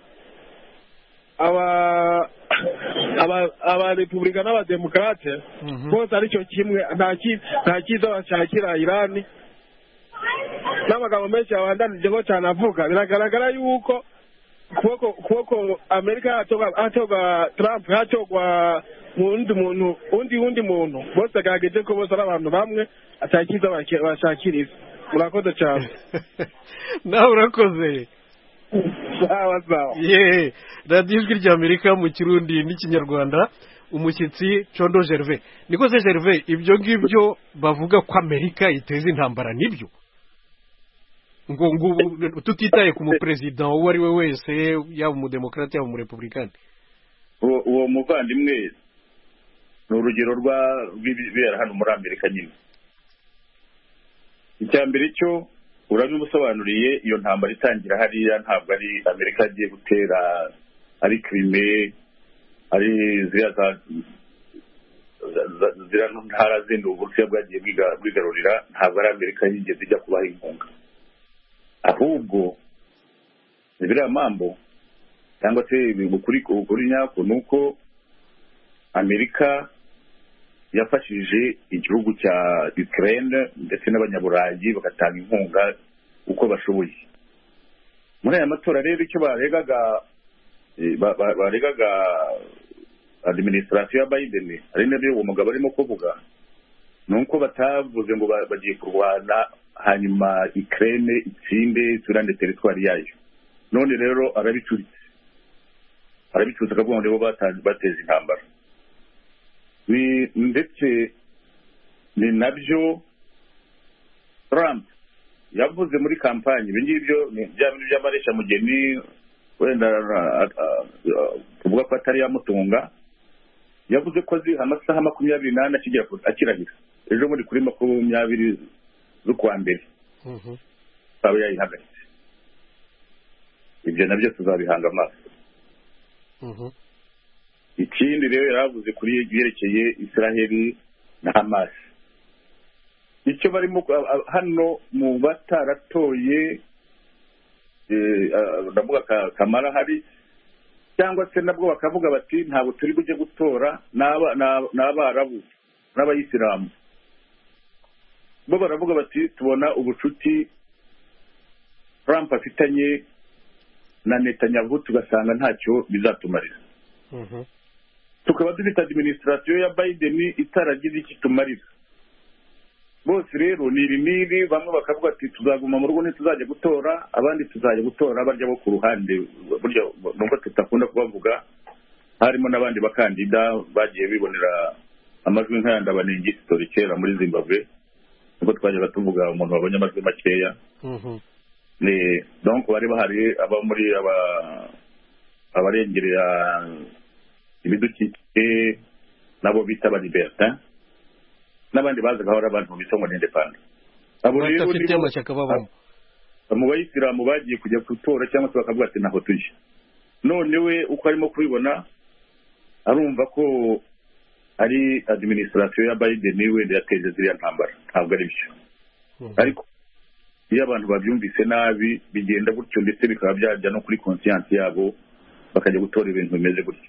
abarepubulika n'abademokrate bose aricyo kimwe nta cyiza bashakira Irani. N'amagambo menshi yabandanije cyane avuga biragaragara yuko kuboko Amerika hatogwa Trump hatogwa undi muntu bose agerageje ko bose ari abantu bamwe atakiza bashakiriza. Murakoze cyane. Nawe urakoze. Sawa. Radiyo Ijwi ry'Amerika mu Kirundi n'Ikinyarwanda, umushyitsi Condo Gervais. Nikoze Gervais, ibyo ngibyo bavuga ko Amerika iteza intambara nibyo? Ngo tutitaye ku muperezida uwo ari we wese, yaba umudemokrate yaba umurepublikani. Uwo muvandimwe ni urugero rw'ibibera hano muri Amerika nyine. Icya mbere cyo urabimusobanuriye, iyo ntambara itangira hariya ntabwo ari Amerika agiye gutera, ari Crimea, ari ziriya ntara zindi Uburusiya bwagiye bwigarurira, ntabwo ari Amerika yigeze ijya kubaha inkunga. Ahubwo biriya mambo cyangwa se ukuri nyako ni uko Amerika yafashije igihugu cya Ukraine ndetse n'abanyaburayi bagatanga inkunga uko bashoboye. Muri aya matora rero icyo baregaga administration ya Biden, ari nabyo uwo mugabo arimo kuvuga, ni uko batavuze ngo bagiye kurwana hanyuma Ukraine itsinde turande teritwari yayo. None rero arabicuritse akavuga ngo bateze intambara. Ndetse ni nabyo Trump yavuze muri kampanye. Ibi ngibyo ni bya bintu by'amaresha mugeni wenda tuvuga ko atari yamutunga. Yavuze ko azi amasaha 24 akirahira ejo muri kuri 20 z'ukwa mbere aba yayihagaritse. Ibyo nabyo tuzabihanga amaso. Ikindi rero yaravuze kuri byerekeye Israeli na Hamas. Icyo barimo hano mu bataratoye ndavuga Kamala Harris, cyangwa se nabwo bakavuga bati ntabwo turi bujye gutora n'abarabu n'abayisilamu. Bo baravuga bati tubona ubucuti Trump afitanye na Netanyahu tugasanga ntacyo bizatumarira. Tukaba dufite administration ya Biden itaragize iki tumarira. Bose rero niri bamwe bakavuga ati tuzaguma mu rugo ntituzajya gutora, abandi tuzajya gutora barya bo ku ruhande. Buryo nubwo tutakunda kubavuga, harimo n'abandi bakandida bagiye bibonera amajwi nk'ayandi abanengi historikera muri Zimbabwe, nubwo twajyaga tuvuga umuntu wabonye amajwi makeya. Donc bari bahari aba muri abarengerera ibidukikije nabo bita ba libertin, n'abandi bazaga ahora abantu bita ngo n'independent. Abo rero ni amashyaka babamo mu bayisilamu bagiye kujya gutora cyangwa se bakavuga ati naho tuje. None we uko arimo kubibona arumva ko ari administration ya Biden wenda yateje ziriya ntambara. Ntabwo ari byo. Ariko iyo abantu babyumvise nabi bigenda gutyo, ndetse bikaba byajya no kuri conscience yabo bakajya gutora ibintu bimeze gutyo.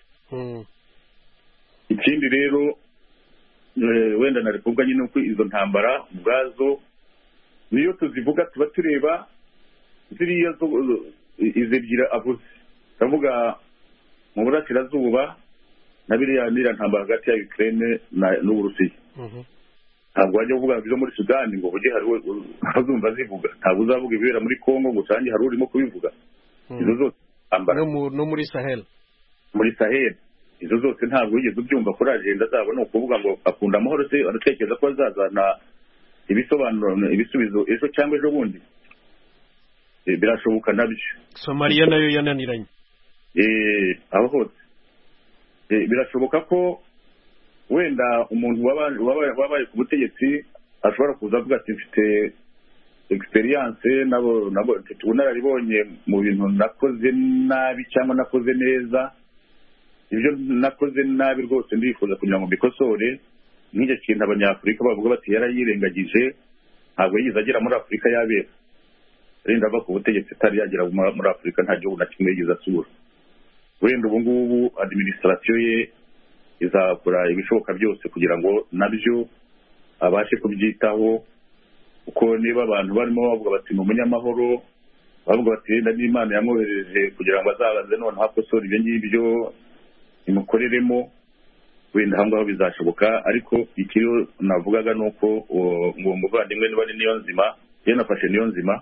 Ikindi rero wenda na Repubulika nyine uko izo ntambara ubwazo niyo tuzivuga tuba tureba ziriya izebyira avuze. Ndavuga mu burasirazuba na biriya ntambara hagati ya Ukraine n'Uburusiya. ntabwo wajya kuvuga ibyo muri Sudani ngo ujye hari uzumva zivuga, ntabwo uzavuga ibibera muri Congo ngo usange hari urimo kubivuga. Izo zose no muri Sahel, izo zose ntabwo wigeze ubyumva kuri agenda zabo. Ni ukuvuga ngo akunda amahoro se, aratekereza ko azazana ibisobanuro ibisubizo ejo cyangwa ejo bundi. Birashoboka nabyo. Somalia nayo yananiranye, aho hose birashoboka ko wenda umuntu wabaye ku butegetsi ashobora kuza avuga ati mfite experience nabo mfite ubunararibonye mu bintu nakoze nabi cyangwa nakoze neza. Ibyo nakoze nabi rwose ndifuza kugira ngo mbikosore. Nk'icyo kintu abanyafurika bavuga bati yarayirengagije, ntabwo yigeze agera muri Afurika yabera. Wenda ava ku butegetsi atari yagera muri Afurika nta gihugu na kimwe yigeze asura. Wenda ubu ngubu administration ye izakora ibishoboka byose kugira ngo nabyo abashe kubyitaho, kuko niba abantu barimo bavuga bati ni umunyamahoro, bavuga bati wenda n'Imana yamwohereje kugira ngo azabanze none hakosora ibyo ngibyo imukoreremo, wenda aho ngaho bizashoboka. Ariko ikiriho navugaga ni uko ngo muvandimwe niba ni Niyonzima yanafashe Niyonzima,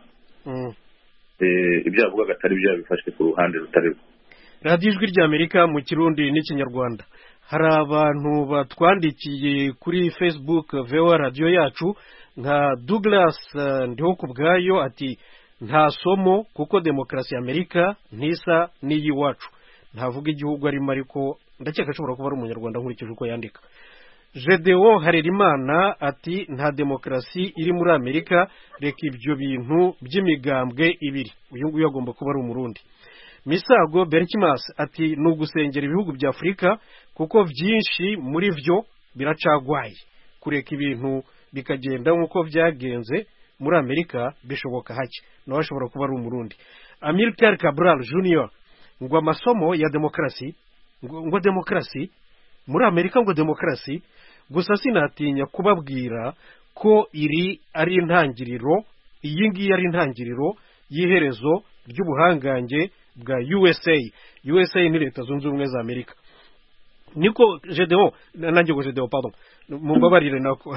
ibyo yavugaga atari byo yabifashe ku ruhande rutari rwo. radiyo ijwi ry'Amerika mu Kirundi n'Ikinyarwanda. Hari abantu batwandikiye kuri Facebook VOA radiyo yacu, nka Douglas Ndihokubwayo ati nta somo kuko demokarasi y'Amerika ntisa n'iy'iwacu. Ntavuga igihugu arimo, ariko ndakeka ashobora kuba ari umunyarwanda nkurikije uko yandika. Gedeon Harerimana ati nta demokarasi iri muri Amerika, reka ibyo bintu by'imigambwe ibiri. Uyu nguyu agomba kuba ari umurundi. Misago Berkimas ati ni ugusengera ibihugu bya Afurika kuko byinshi muri byo biracagwaye. Kureka ibintu bikagenda nk'uko byagenze muri Amerika bishoboka hake. Nawe ashobora kuba ari umurundi. Amilcar Cabral Junior ngo amasomo ya demokarasi, ngo demokarasi muri Amerika, ngo demokarasi gusa sinatinya kubabwira ko iri ari intangiriro, iyi ngiyi ari intangiriro y'iherezo ry'ubuhangange bwa USA ni Leta Zunze Ubumwe za Amerika. Niko Gedeon, nanjye ngo Gedeon, pardon, mumbabarire nako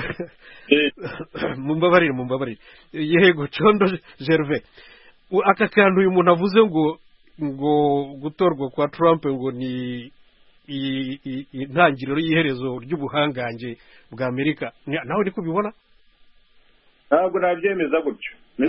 mumbabarire yego Condo Gervais. Aka kantu uyu muntu avuze ngo gutorwa kwa Trump ngo ni intangiriro y'iherezo ry'ubuhangange bwa Amerika, nawe niko ubibona? Ntabwo nabyemeza gutyo.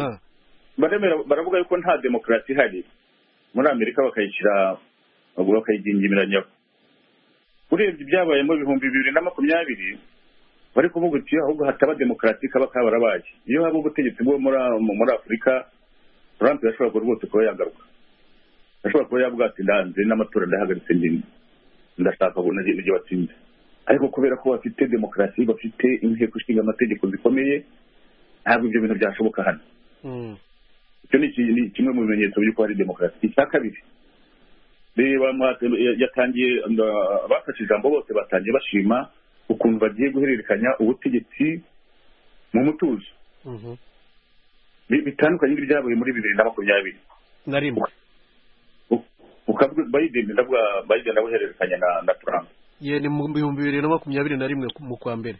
Baravuga yuko nta demokarasi ihari muri Amerika, bakayigingimiranya. Urebye ibyabaye mu 2020 bari kuvuga uti ahubwo hataba demokarasi kaba kabarabaye. Iyo haba ubutegetsi bwo muri Afurika, Trump yashobora rwose kuba yagaruka. Ashobora kuba yavuga ati ndanze n'amatora ndahagaritse ndinde, ndashaka kubona ibyo batsinze. Ariko kubera ko bafite demokarasi, bafite inteko ishinga amategeko zikomeye, ntabwo ibyo bintu byashoboka hano. Icyo ni kimwe mu bimenyetso by'uko hari demokarasi. Icya kabiri, reba yatangiye abafashe ijambo bose batangiye bashima ukuntu bagiye guhererekanya ubutegetsi mu mutuzo. Bitandukanye n'ibyabaye muri 2020 na rimwe. Ukavuga Biden nabuhererekanya na Trump. Ni mu 2021 mu kwa mbere.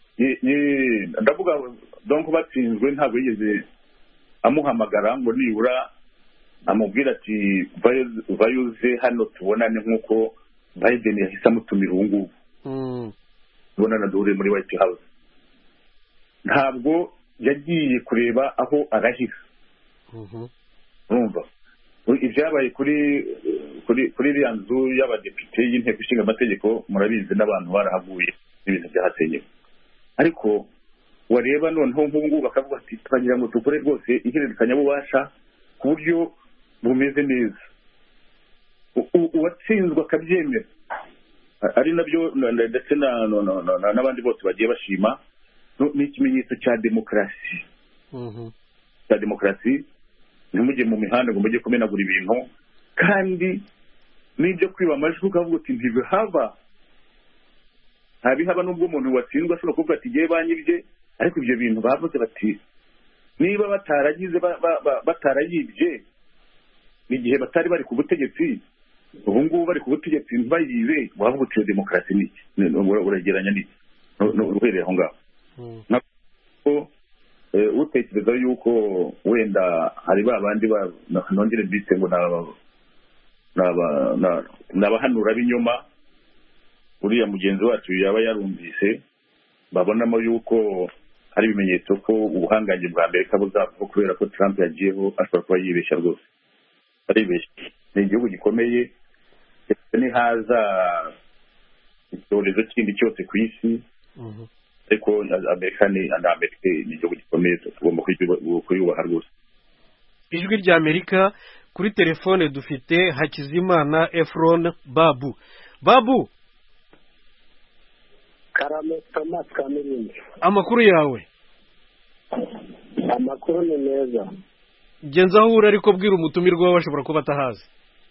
Ndavuga donc batsinzwe ntabwo yigeze amuhamagara ngo nibura amubwira ati vayuze hano tubonane, nk'uko Biden yahise amutumira ubu ngubu. Tubonana duhure muri White House. Ntabwo yagiye kureba aho arahira. Urumva ibyabaye kuri iriya nzu y'abadepite y'inteko ishinga amategeko, murabizi n'abantu barahaguye n'ibintu byahasenywe. Ariko wareba noneho nk'ubu ngubu bakavuga ati twagira ngo dukore rwose ihererekanya bubasha ku buryo bumeze neza. Uwatsinzwe akabyemera, ari nabyo ndetse n'abandi bose bagiye bashima. Ni ikimenyetso cya demokarasi. Cya demokarasi, ntimujye mu mihanda ngo mujye kumenagura ibintu, kandi n'ibyo kwiba amajwi ukavuga uti ntibihaba. Ntabihaba nubwo umuntu watsinzwe ashobora kuvuga ati ngiye banyibye, ariko ibyo bintu bavuze bati niba batarayibye igihe batari bari ku butegetsi, ubu ngubu bari ku butegetsi ntibayibe, wavuga uti iyo demokarasi ni iki? Urageranya n'iki? Uhereye aho ngaho. utekereza yuko wenda hari babandi nongere mbise ngo n'abahanura b'inyuma uriya mugenzi wacu yaba yarumvise babonamo yuko hari ibimenyetso ko ubuhangange bwa Amerika buzavaho kubera ko Trump yagiyeho ashobora kuba yibeshya rwose aribeshya. Ni igihugu gikomeye nihaza icyorezo kindi cyose ku isi ariko Amerika ni igihugu gikomeye tugomba kuyubaha rwose. Ijwi rya Amerika kuri telefone dufite Hakizimana Efron Babu Karame Thomas Kamirindi. Amakuru yawe? Amakuru ni meza. Genza aho uri ariko bwira umutumirwa wawe ashobora kuba atahazi.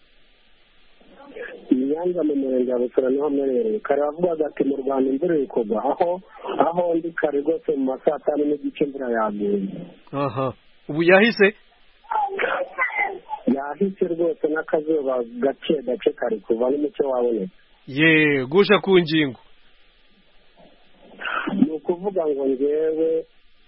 Nyanza mu murenge wa Busoro niho mwerereye. Kare bavugaga ati mu Rwanda imvura iri kugwa aho ndi kare rwose mu masaa 5 n'igice imvura yaguye. Aha. Ubu yahise? Yahise rwose n'akazuba gace kare kuva n'umucyo waboneka. Gusha ku ngingo. Ni ukuvuga ngo njyewe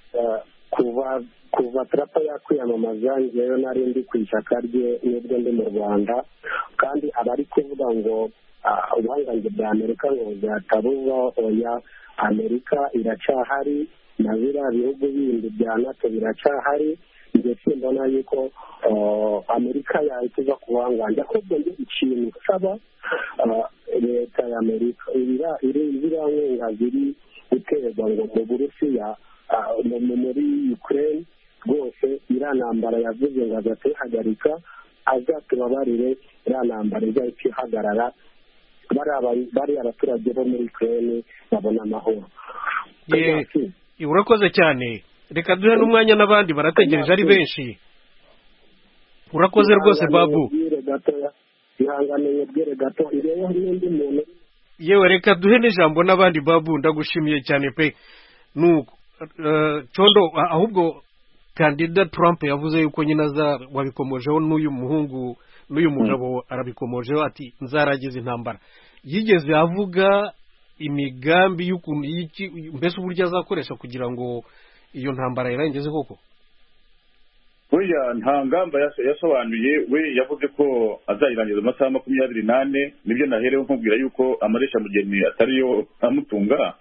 kuva Trump yakwiyamamaza njyewe nari ndi ku ishyaka rye n'ubwo ndi mu Rwanda kandi abari kuvuga ngo ubuhangange bwa Amerika ngo bwatabuza oya Amerika iracahari na biriya bihugu bindi bya NATO biracahari njye simbona yuko Amerika yahita ku buhangange ahubwo ndi ikintu nsaba leta ya Amerika iriya nkunga ziri guterwa ngo mu Burusiya muri Ukraine rwose iriya ntambara yavuze ngo azatuhagarika azatubabarire iriya ntambara izahita ihagarara bari abaturage bo muri Ukraine babona amahoro. Urakoze cyane, reka duhe n'umwanya n'abandi barategereje ari benshi. Urakoze rwose Babu. Ihangane bwire gato ireho n'indi muntu. Yewe reka duhe n'ijambo n'abandi Babu, ndagushimiye cyane pe. Nuko Condo ahubwo kandida Trump yavuze yuko nyine wabikomojeho n'uyu mugabo arabikomojeho ati nzaragize intambara. Yigeze avuga imigambi y'ukuntu mbese uburyo azakoresha kugira ngo iyo ntambara irangeze koko? Oya nta ngamba yasobanuye, we yavuze ko azayirangiza mu masaha 28. Nibyo naherewe nkubwira yuko amaresha mugeni atariyo amutunga.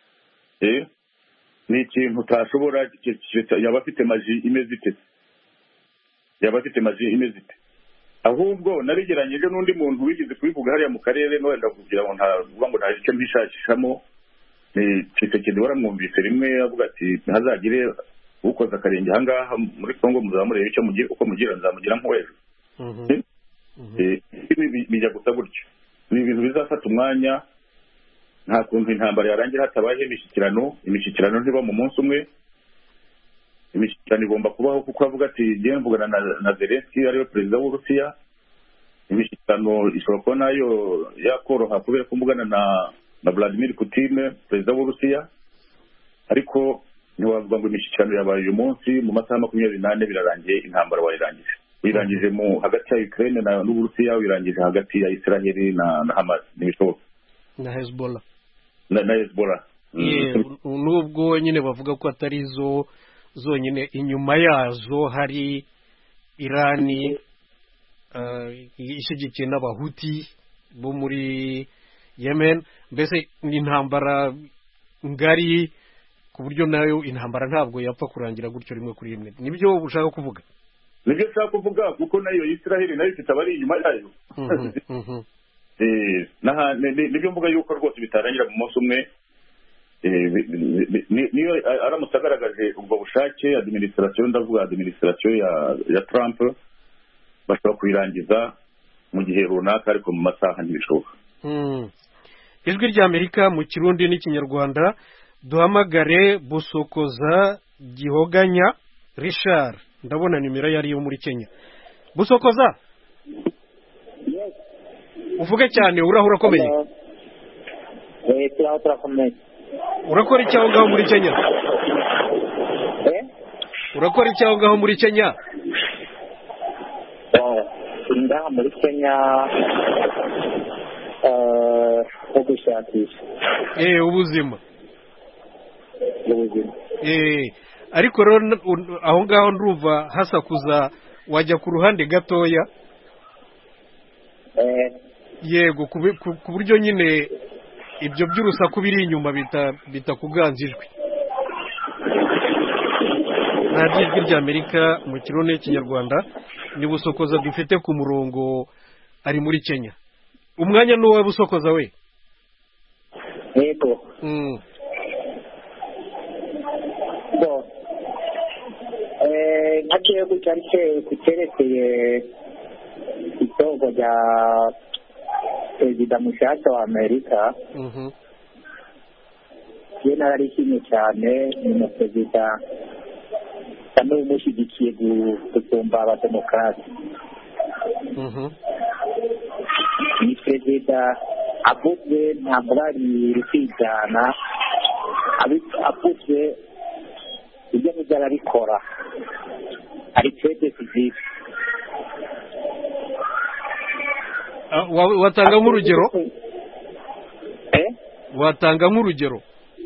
Ni ikintu utashobora yaba afite maji imeze ite. Ahubwo nabigeranyije n'undi muntu wigeze kubivuga hariya mu karere no wenda kugira ngo nta icyo mbishakishamo. Ni Tshisekedi waramwumvise rimwe avuga ati ntazagire ukoza akarenge ahangaha muri Kongo muzamurebe icyo uko mugira nzamugira nk'uwejo. Bijya gusa gutyo. Ni ibintu bizafata umwanya. Nta kuntu intambara yarangira hatabaye imishyikirano ntiba mu munsi umwe. Imishyikirano igomba kubaho kuko avuga ati ngiye mvugana na Zelensky ariwe perezida w'Uburusiya. Imishyikirano ishobora kuba nayo yakoroha kubera ko mvugana na Vladimir Putin perezida w'Uburusiya, ariko ntiwavuga ngo imishyikirano yabaye uyu munsi mu masaha 28 birarangiye intambara wayirangije. Wirangije mu hagati ya Ukraine n'Uburusiya, wirangije hagati ya Israel na Hamas n'ibishoboka na Hezbollah. Nubwo nyine bavuga ko atari zonyine, inyuma yazo hari Irani ishyigikiye n'abahuti bo muri Yemen. Mbese ni intambara ngari ku buryo nayo intambara ntabwo yapfa kurangira gutyo rimwe kuri rimwe. Nibyo ushaka kuvuga? Nibyo nshaka kuvuga kuko nayo Israel nayo ifite abari inyuma yayo. Nibyo mvuga yuko rwose bitarangira mu munsi umwe. Niyo aramutse agaragaje ubwo bushake administration ya Trump bashobora kuyirangiza mu gihe runaka, ariko mu masaha ntibishoboka. Ijwi rya Amerika mu Kirundi n'Ikinyarwanda, duhamagare Busokoza Gihoganya Richard. Ndabona nimero yari yo muri Kenya. Busokoza, uvuge cyane, urahura komeye. Urakora iki aho ngaho muri Kenya? Urakora iki aho ngaho muri Kenya? Ngaha muri Kenya gushakisha ubuzima. ubuzima. ariko rero aho ngaho ndumva hasakuza wajya ku ruhande gatoya yego ku buryo nyine ibyo by'urusaku biri inyuma bitakuganza ijwi. radiyo ijwi ry'Amerika mu kirundi n'ikinyarwanda ni Busokoza dufite ku murongo ari muri Kenya. Umwanya ni uwa Busokoza we. Yego. Nkagiye kucyerekeye itorwa rya perezida mushyashya wa Amerika, ye nararishimye cyane. ni umuperezida kandi umushyigikiye gusumba abademokarasi. ni perezida avuze ntabwo bari rukijyana, avuze ibyo avuze arabikora, ari twede kizisi. watanga nk'urugero watanga nk'urugero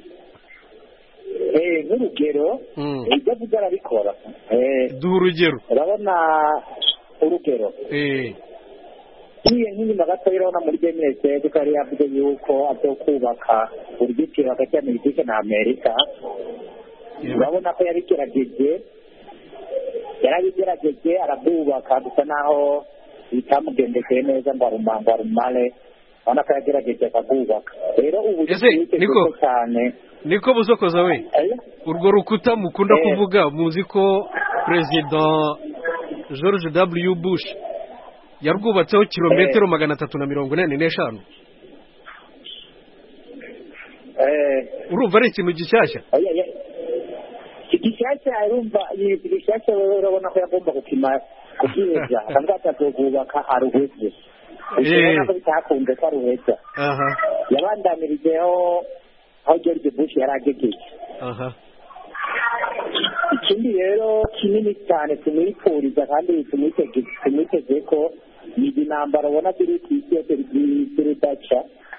nk'urugero ibyo avuze arabikora. duha urugero. urabona urugero nk'inyuma gatoya urabona muri demirese ko yari yavuze yuko azo kubaka uruzitiro hagati ya Mexique na Amerika. urabona ko yarabigerageje arabwubaka gusa naho bitamugendekeye neza ngo arumare. urabona ko yagerageje akabwubaka. rero ubu cyane niko Busokoza we, urwo rukuta mukunda kuvuga muzi ko perezida George W. Bush yarwubatseho kilometero 345. urumva ari ikintu gishyashya? igishyashya urumva igishyashya urabona ko yagomba kubyiheza kandi atazogubaka aruheze. urabona ko bitakunze ko aruheza. yabandanirijeho aho George Bush yari agejeje. ikindi rero kinini cyane tumwifuriza kandi tumwiteze ko ni intambara ubona ziri ku isi yose ziridaca,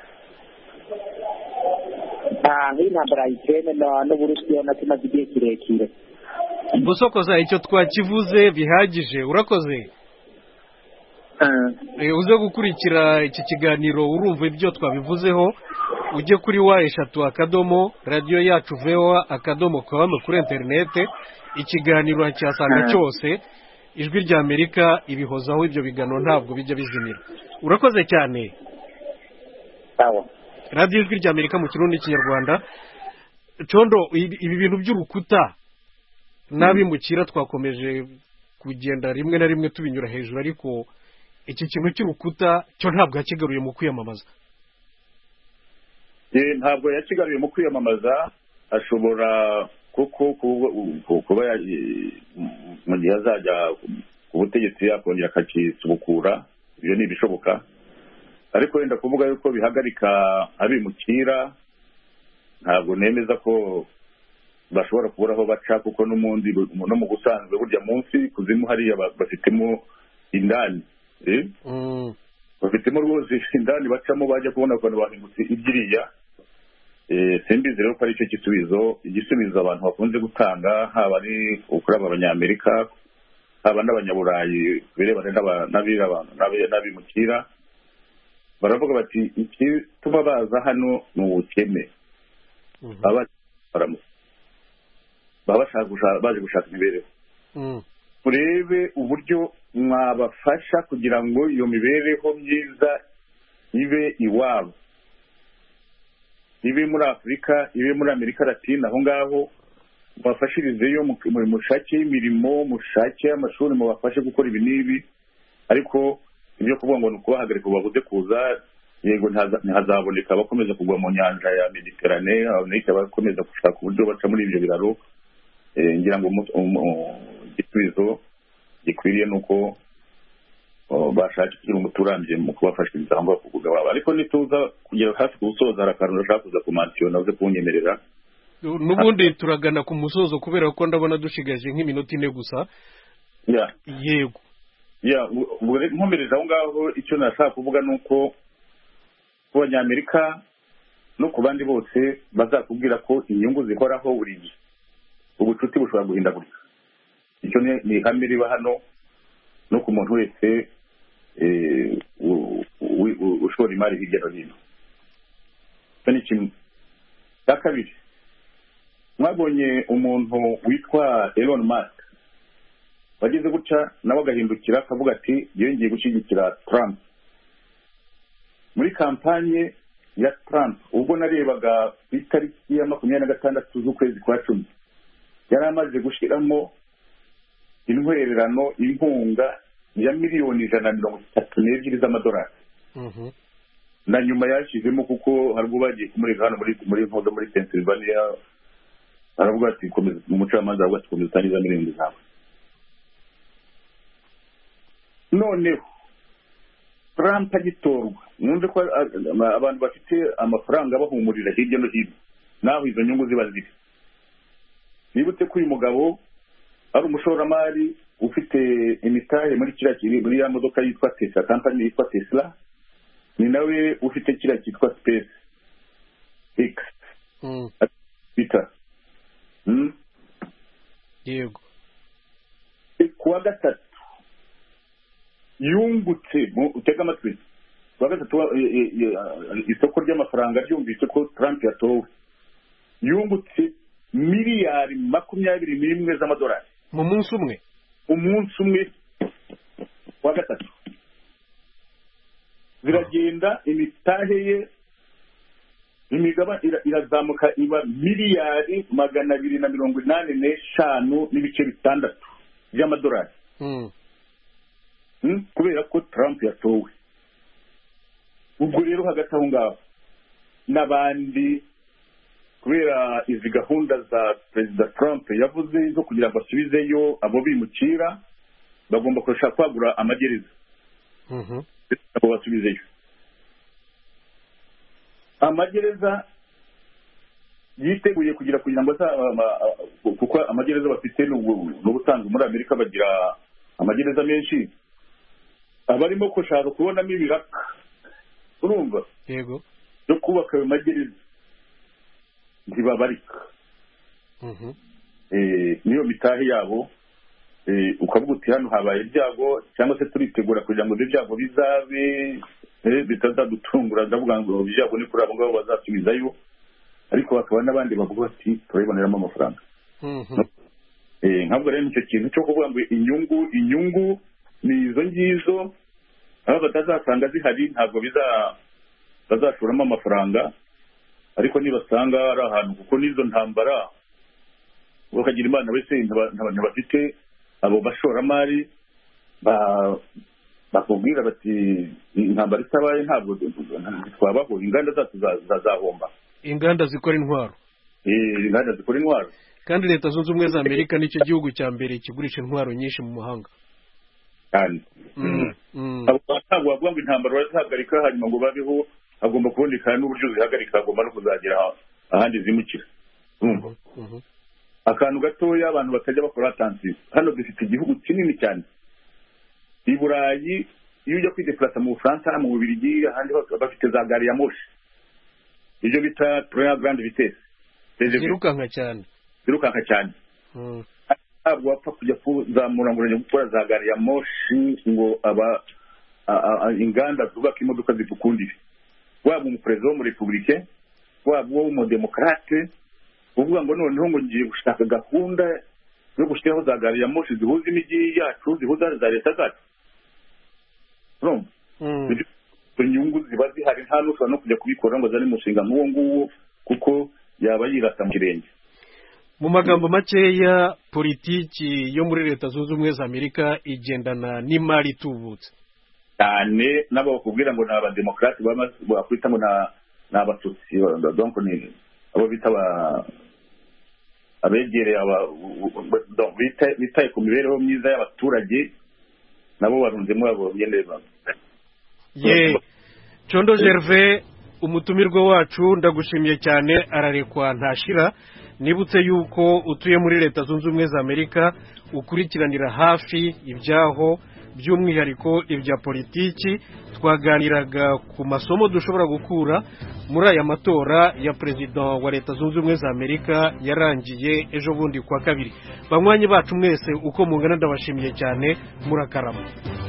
nk'intambara ya Ukraine n'Uburusiya na kimaze igihe kirekire. Busokoza icyo twakivuze bihagije, urakoze. uze gukurikira iki kiganiro urumva ibyo twabivuzeho, ujye kuri #, radiyo yacu VOA.com kuri interinete. ikiganiro cyasanga cyose ijwi ry'Amerika ibihozaho ibyo bigano ntabwo bijya bizimira. urakoze cyane. radiyo ijwi ry'Amerika mu kirundi n'ikinyarwanda. Condo, ibi bintu by'urukuta n'abimukira twakomeje kugenda rimwe na rimwe tubinyura hejuru, ariko iki kintu cy'urukuta cyo ntabwo yakigaruye mu kwiyamamaza. ntabwo yakigaruye mu kwiyamamaza. ashobora kuba mu gihe azajya ku butegetsi yakongera akakisubukura, ibyo ni ibishoboka. ariko wenda kuvuga yuko bihagarika abimukira, ntabwo nemeza ko bashobora kubura aho baca, kuko n'umundi no mu gusanzwe burya munsi kuzimu hariya bafitemo indani bafitemo rwose indani bacamo bajya kubona abantu bahingutse ibyiriya. simbizi rero ko ari cyo igisubizo abantu bakunze gutanga, haba ari kuri abanyamerika haba n'abanyaburayi birebana n'abimukira. baravuga bati igituma baza hano ni ubukene, baba baje gushaka imibereho. murebe uburyo mwabafasha kugira ngo iyo mibereho myiza ibe iwabo, ibe muri Afurika, ibe muri Amerika Latina. aho ngaho mubafashirizeyo, mushake imirimo, mushake amashuri, mubafashe gukora ibi n'ibi. ariko ibyo kuvuga ngo ni ukubahagarika babuze kuza, yego ntihazaboneka abakomeza kugwa mu nyanja ya Mediterane, abakomeza gushaka uburyo baca muri ibyo biraro. ngira ngo igisubizo gikwiriye ni uko bashaka kugira umuturambye mu kubafashiriza aho bakuvuga wabo. ariko nituza kugera hafi ku musozo, hari akantu ndashaka kuza kumansiyona uze kunyemerera. n'ubundi turagana ku musozo kubera ko ndabona dushigaje nk'iminota 4 gusa. yego nkomereza aho ngaho. icyo nashaka kuvuga ni uko ku banyamerika no ku bandi bose bazakubwira ko inyungu zihoraho buri gihe ubucuti bushobora guhindagurika. Icyo ni ihame riba hano no ku muntu wese ushora imari hirya no hino. Icyo ni kimwe. Cya kabiri, mwabonye umuntu witwa Elon Musk wageze gutya nawe agahindukira akavuga ati yewe ngiye gushyigikira Trump. Muri kampanye ya Trump ubwo narebaga ku itariki ya 26 z'ukwezi kwa 10 yari amaze gushyiramo intwererano inkunga ya miliyoni 132 z'amadolari. Na nyuma yashizemo kuko harwo bagiye kumurika hano muri Pennsylvania aravuga ati komeza umucamanza aravuga ati komeza utangiza miliyoni zawe. Noneho Trump agitorwa numve ko abantu bafite amafaranga bahumurira hirya no hino naho izo nyungu ziba ziri. Nibutse ko uyu mugabo ari umushoramari ufite imitahe muri muri ya modoka yitwa Tesla, company yitwa Tesla, ni nawe ufite cyitwa Space X. Peter. Yego. Kuwa gatatu yungutse utega amatwi. Kuwa gatatu isoko ry'amafaranga ryumvise ko Trump yatowe. Yungutse miliyari 21 z'amadolari mu munsi umwe. Umunsi umwe wa gatatu. Ziragenda imitahe ye imigaba irazamuka iba miliyari 285 n'ibice bitandatu by'amadolari. Kubera ko Trump yatowe. Ubwo rero hagati aho ngaho n'abandi kubera izi gahunda za President Trump yavuze zo kugira ngo asubizeyo abo bimukira bagomba kurusha kwagura amagereza. Abo basubizeyo amagereza yiteguye kugira ngo kuko amagereza bafite n'ubutanga muri Amerika bagira amagereza menshi abarimo kushaka kubonamo ibiraka urumva yego yo kubaka ayo magereza ntibabarika. Niyo mitahe yabo ukavuga uti hano habaye ibyago cyangwa se turitegura kugira ngo ibyo byago bizabe bitazadutungura. Ndavuga ngo ibyago ni kuri abo ngabo bazasubizayo, ariko hakaba n'abandi bavuga bati turabiboneramo amafaranga. Ntabwo rero nicyo kintu cyo kuvuga ngo inyungu ni izo ngizo aho batazasanga zihari ntabwo bazashoramo amafaranga, ariko nibasanga ari ahantu kuko n'izo ntambara bakagira imana wese ntibafite abo bashoramari bakubwira bati intambara itabaye ntabwo twabaho, inganda zacu zazahomba. Inganda zikora intwaro. Inganda zikora intwaro. Kandi Leta Zunze Ubumwe za Amerika nicyo gihugu cya mbere kigurisha intwaro nyinshi mu mahanga. Kandi ntabwo bavuga ngo intambara barazihagarika hanyuma ngo babeho, hagomba kuboneka n'uburyo zihagarika, hagomba no kuzagira ahandi zimukira. Akantu gatoya abantu batajya bakora atansiyo. Hano dufite igihugu kinini cyane. I Burayi iyo ujya kwideplasa mu Bufaransa, mu Bubiligi, ahandi bafite za gari ya moshi. Ibyo bita Train Grande Vitesse. Zirukanka cyane. Ntabwo wapfa kujya kuzamura ngo gukora za gari ya moshi ngo inganda zubaka imodoka zidukundire. Waba umuperezida wo muri Republike, waba uwo mu Demokrate, uvuga ngo noneho ngo ngiye gushaka gahunda yo gushyiraho za gari ya moshi zihuza imijyi yacu, zihuza za leta zacu. Inyungu ziba zihari, nta n'ushobora no kujya kubikora ngo azane umushinga nk'uwo nguwo kuko yaba yirata mu kirenge. Mu magambo makeya, politiki yo muri Leta Zunze Ubumwe za Amerika igendana n'imari itubutse cyane. Nabo bakubwira ngo ni abademokrate bakwita ngo ni abatutsi, donc ni abo bita abegereye bitaye ku mibereho myiza y'abaturage, nabo barunzemo abo ngendera. Condo Gervais, umutumirwa wacu ndagushimiye cyane, ararekwa ntashira. Nibutse yuko utuye muri Leta Zunze Ubumwe za Amerika, ukurikiranira hafi ibyaho by'umwihariko ibya politiki. Twaganiraga ku masomo dushobora gukura muri aya matora ya perezida wa Leta Zunze Ubumwe za Amerika yarangiye ejo bundi kwa kabiri. Banywanyi bacu mwese uko mungana ndabashimiye cyane, murakarama.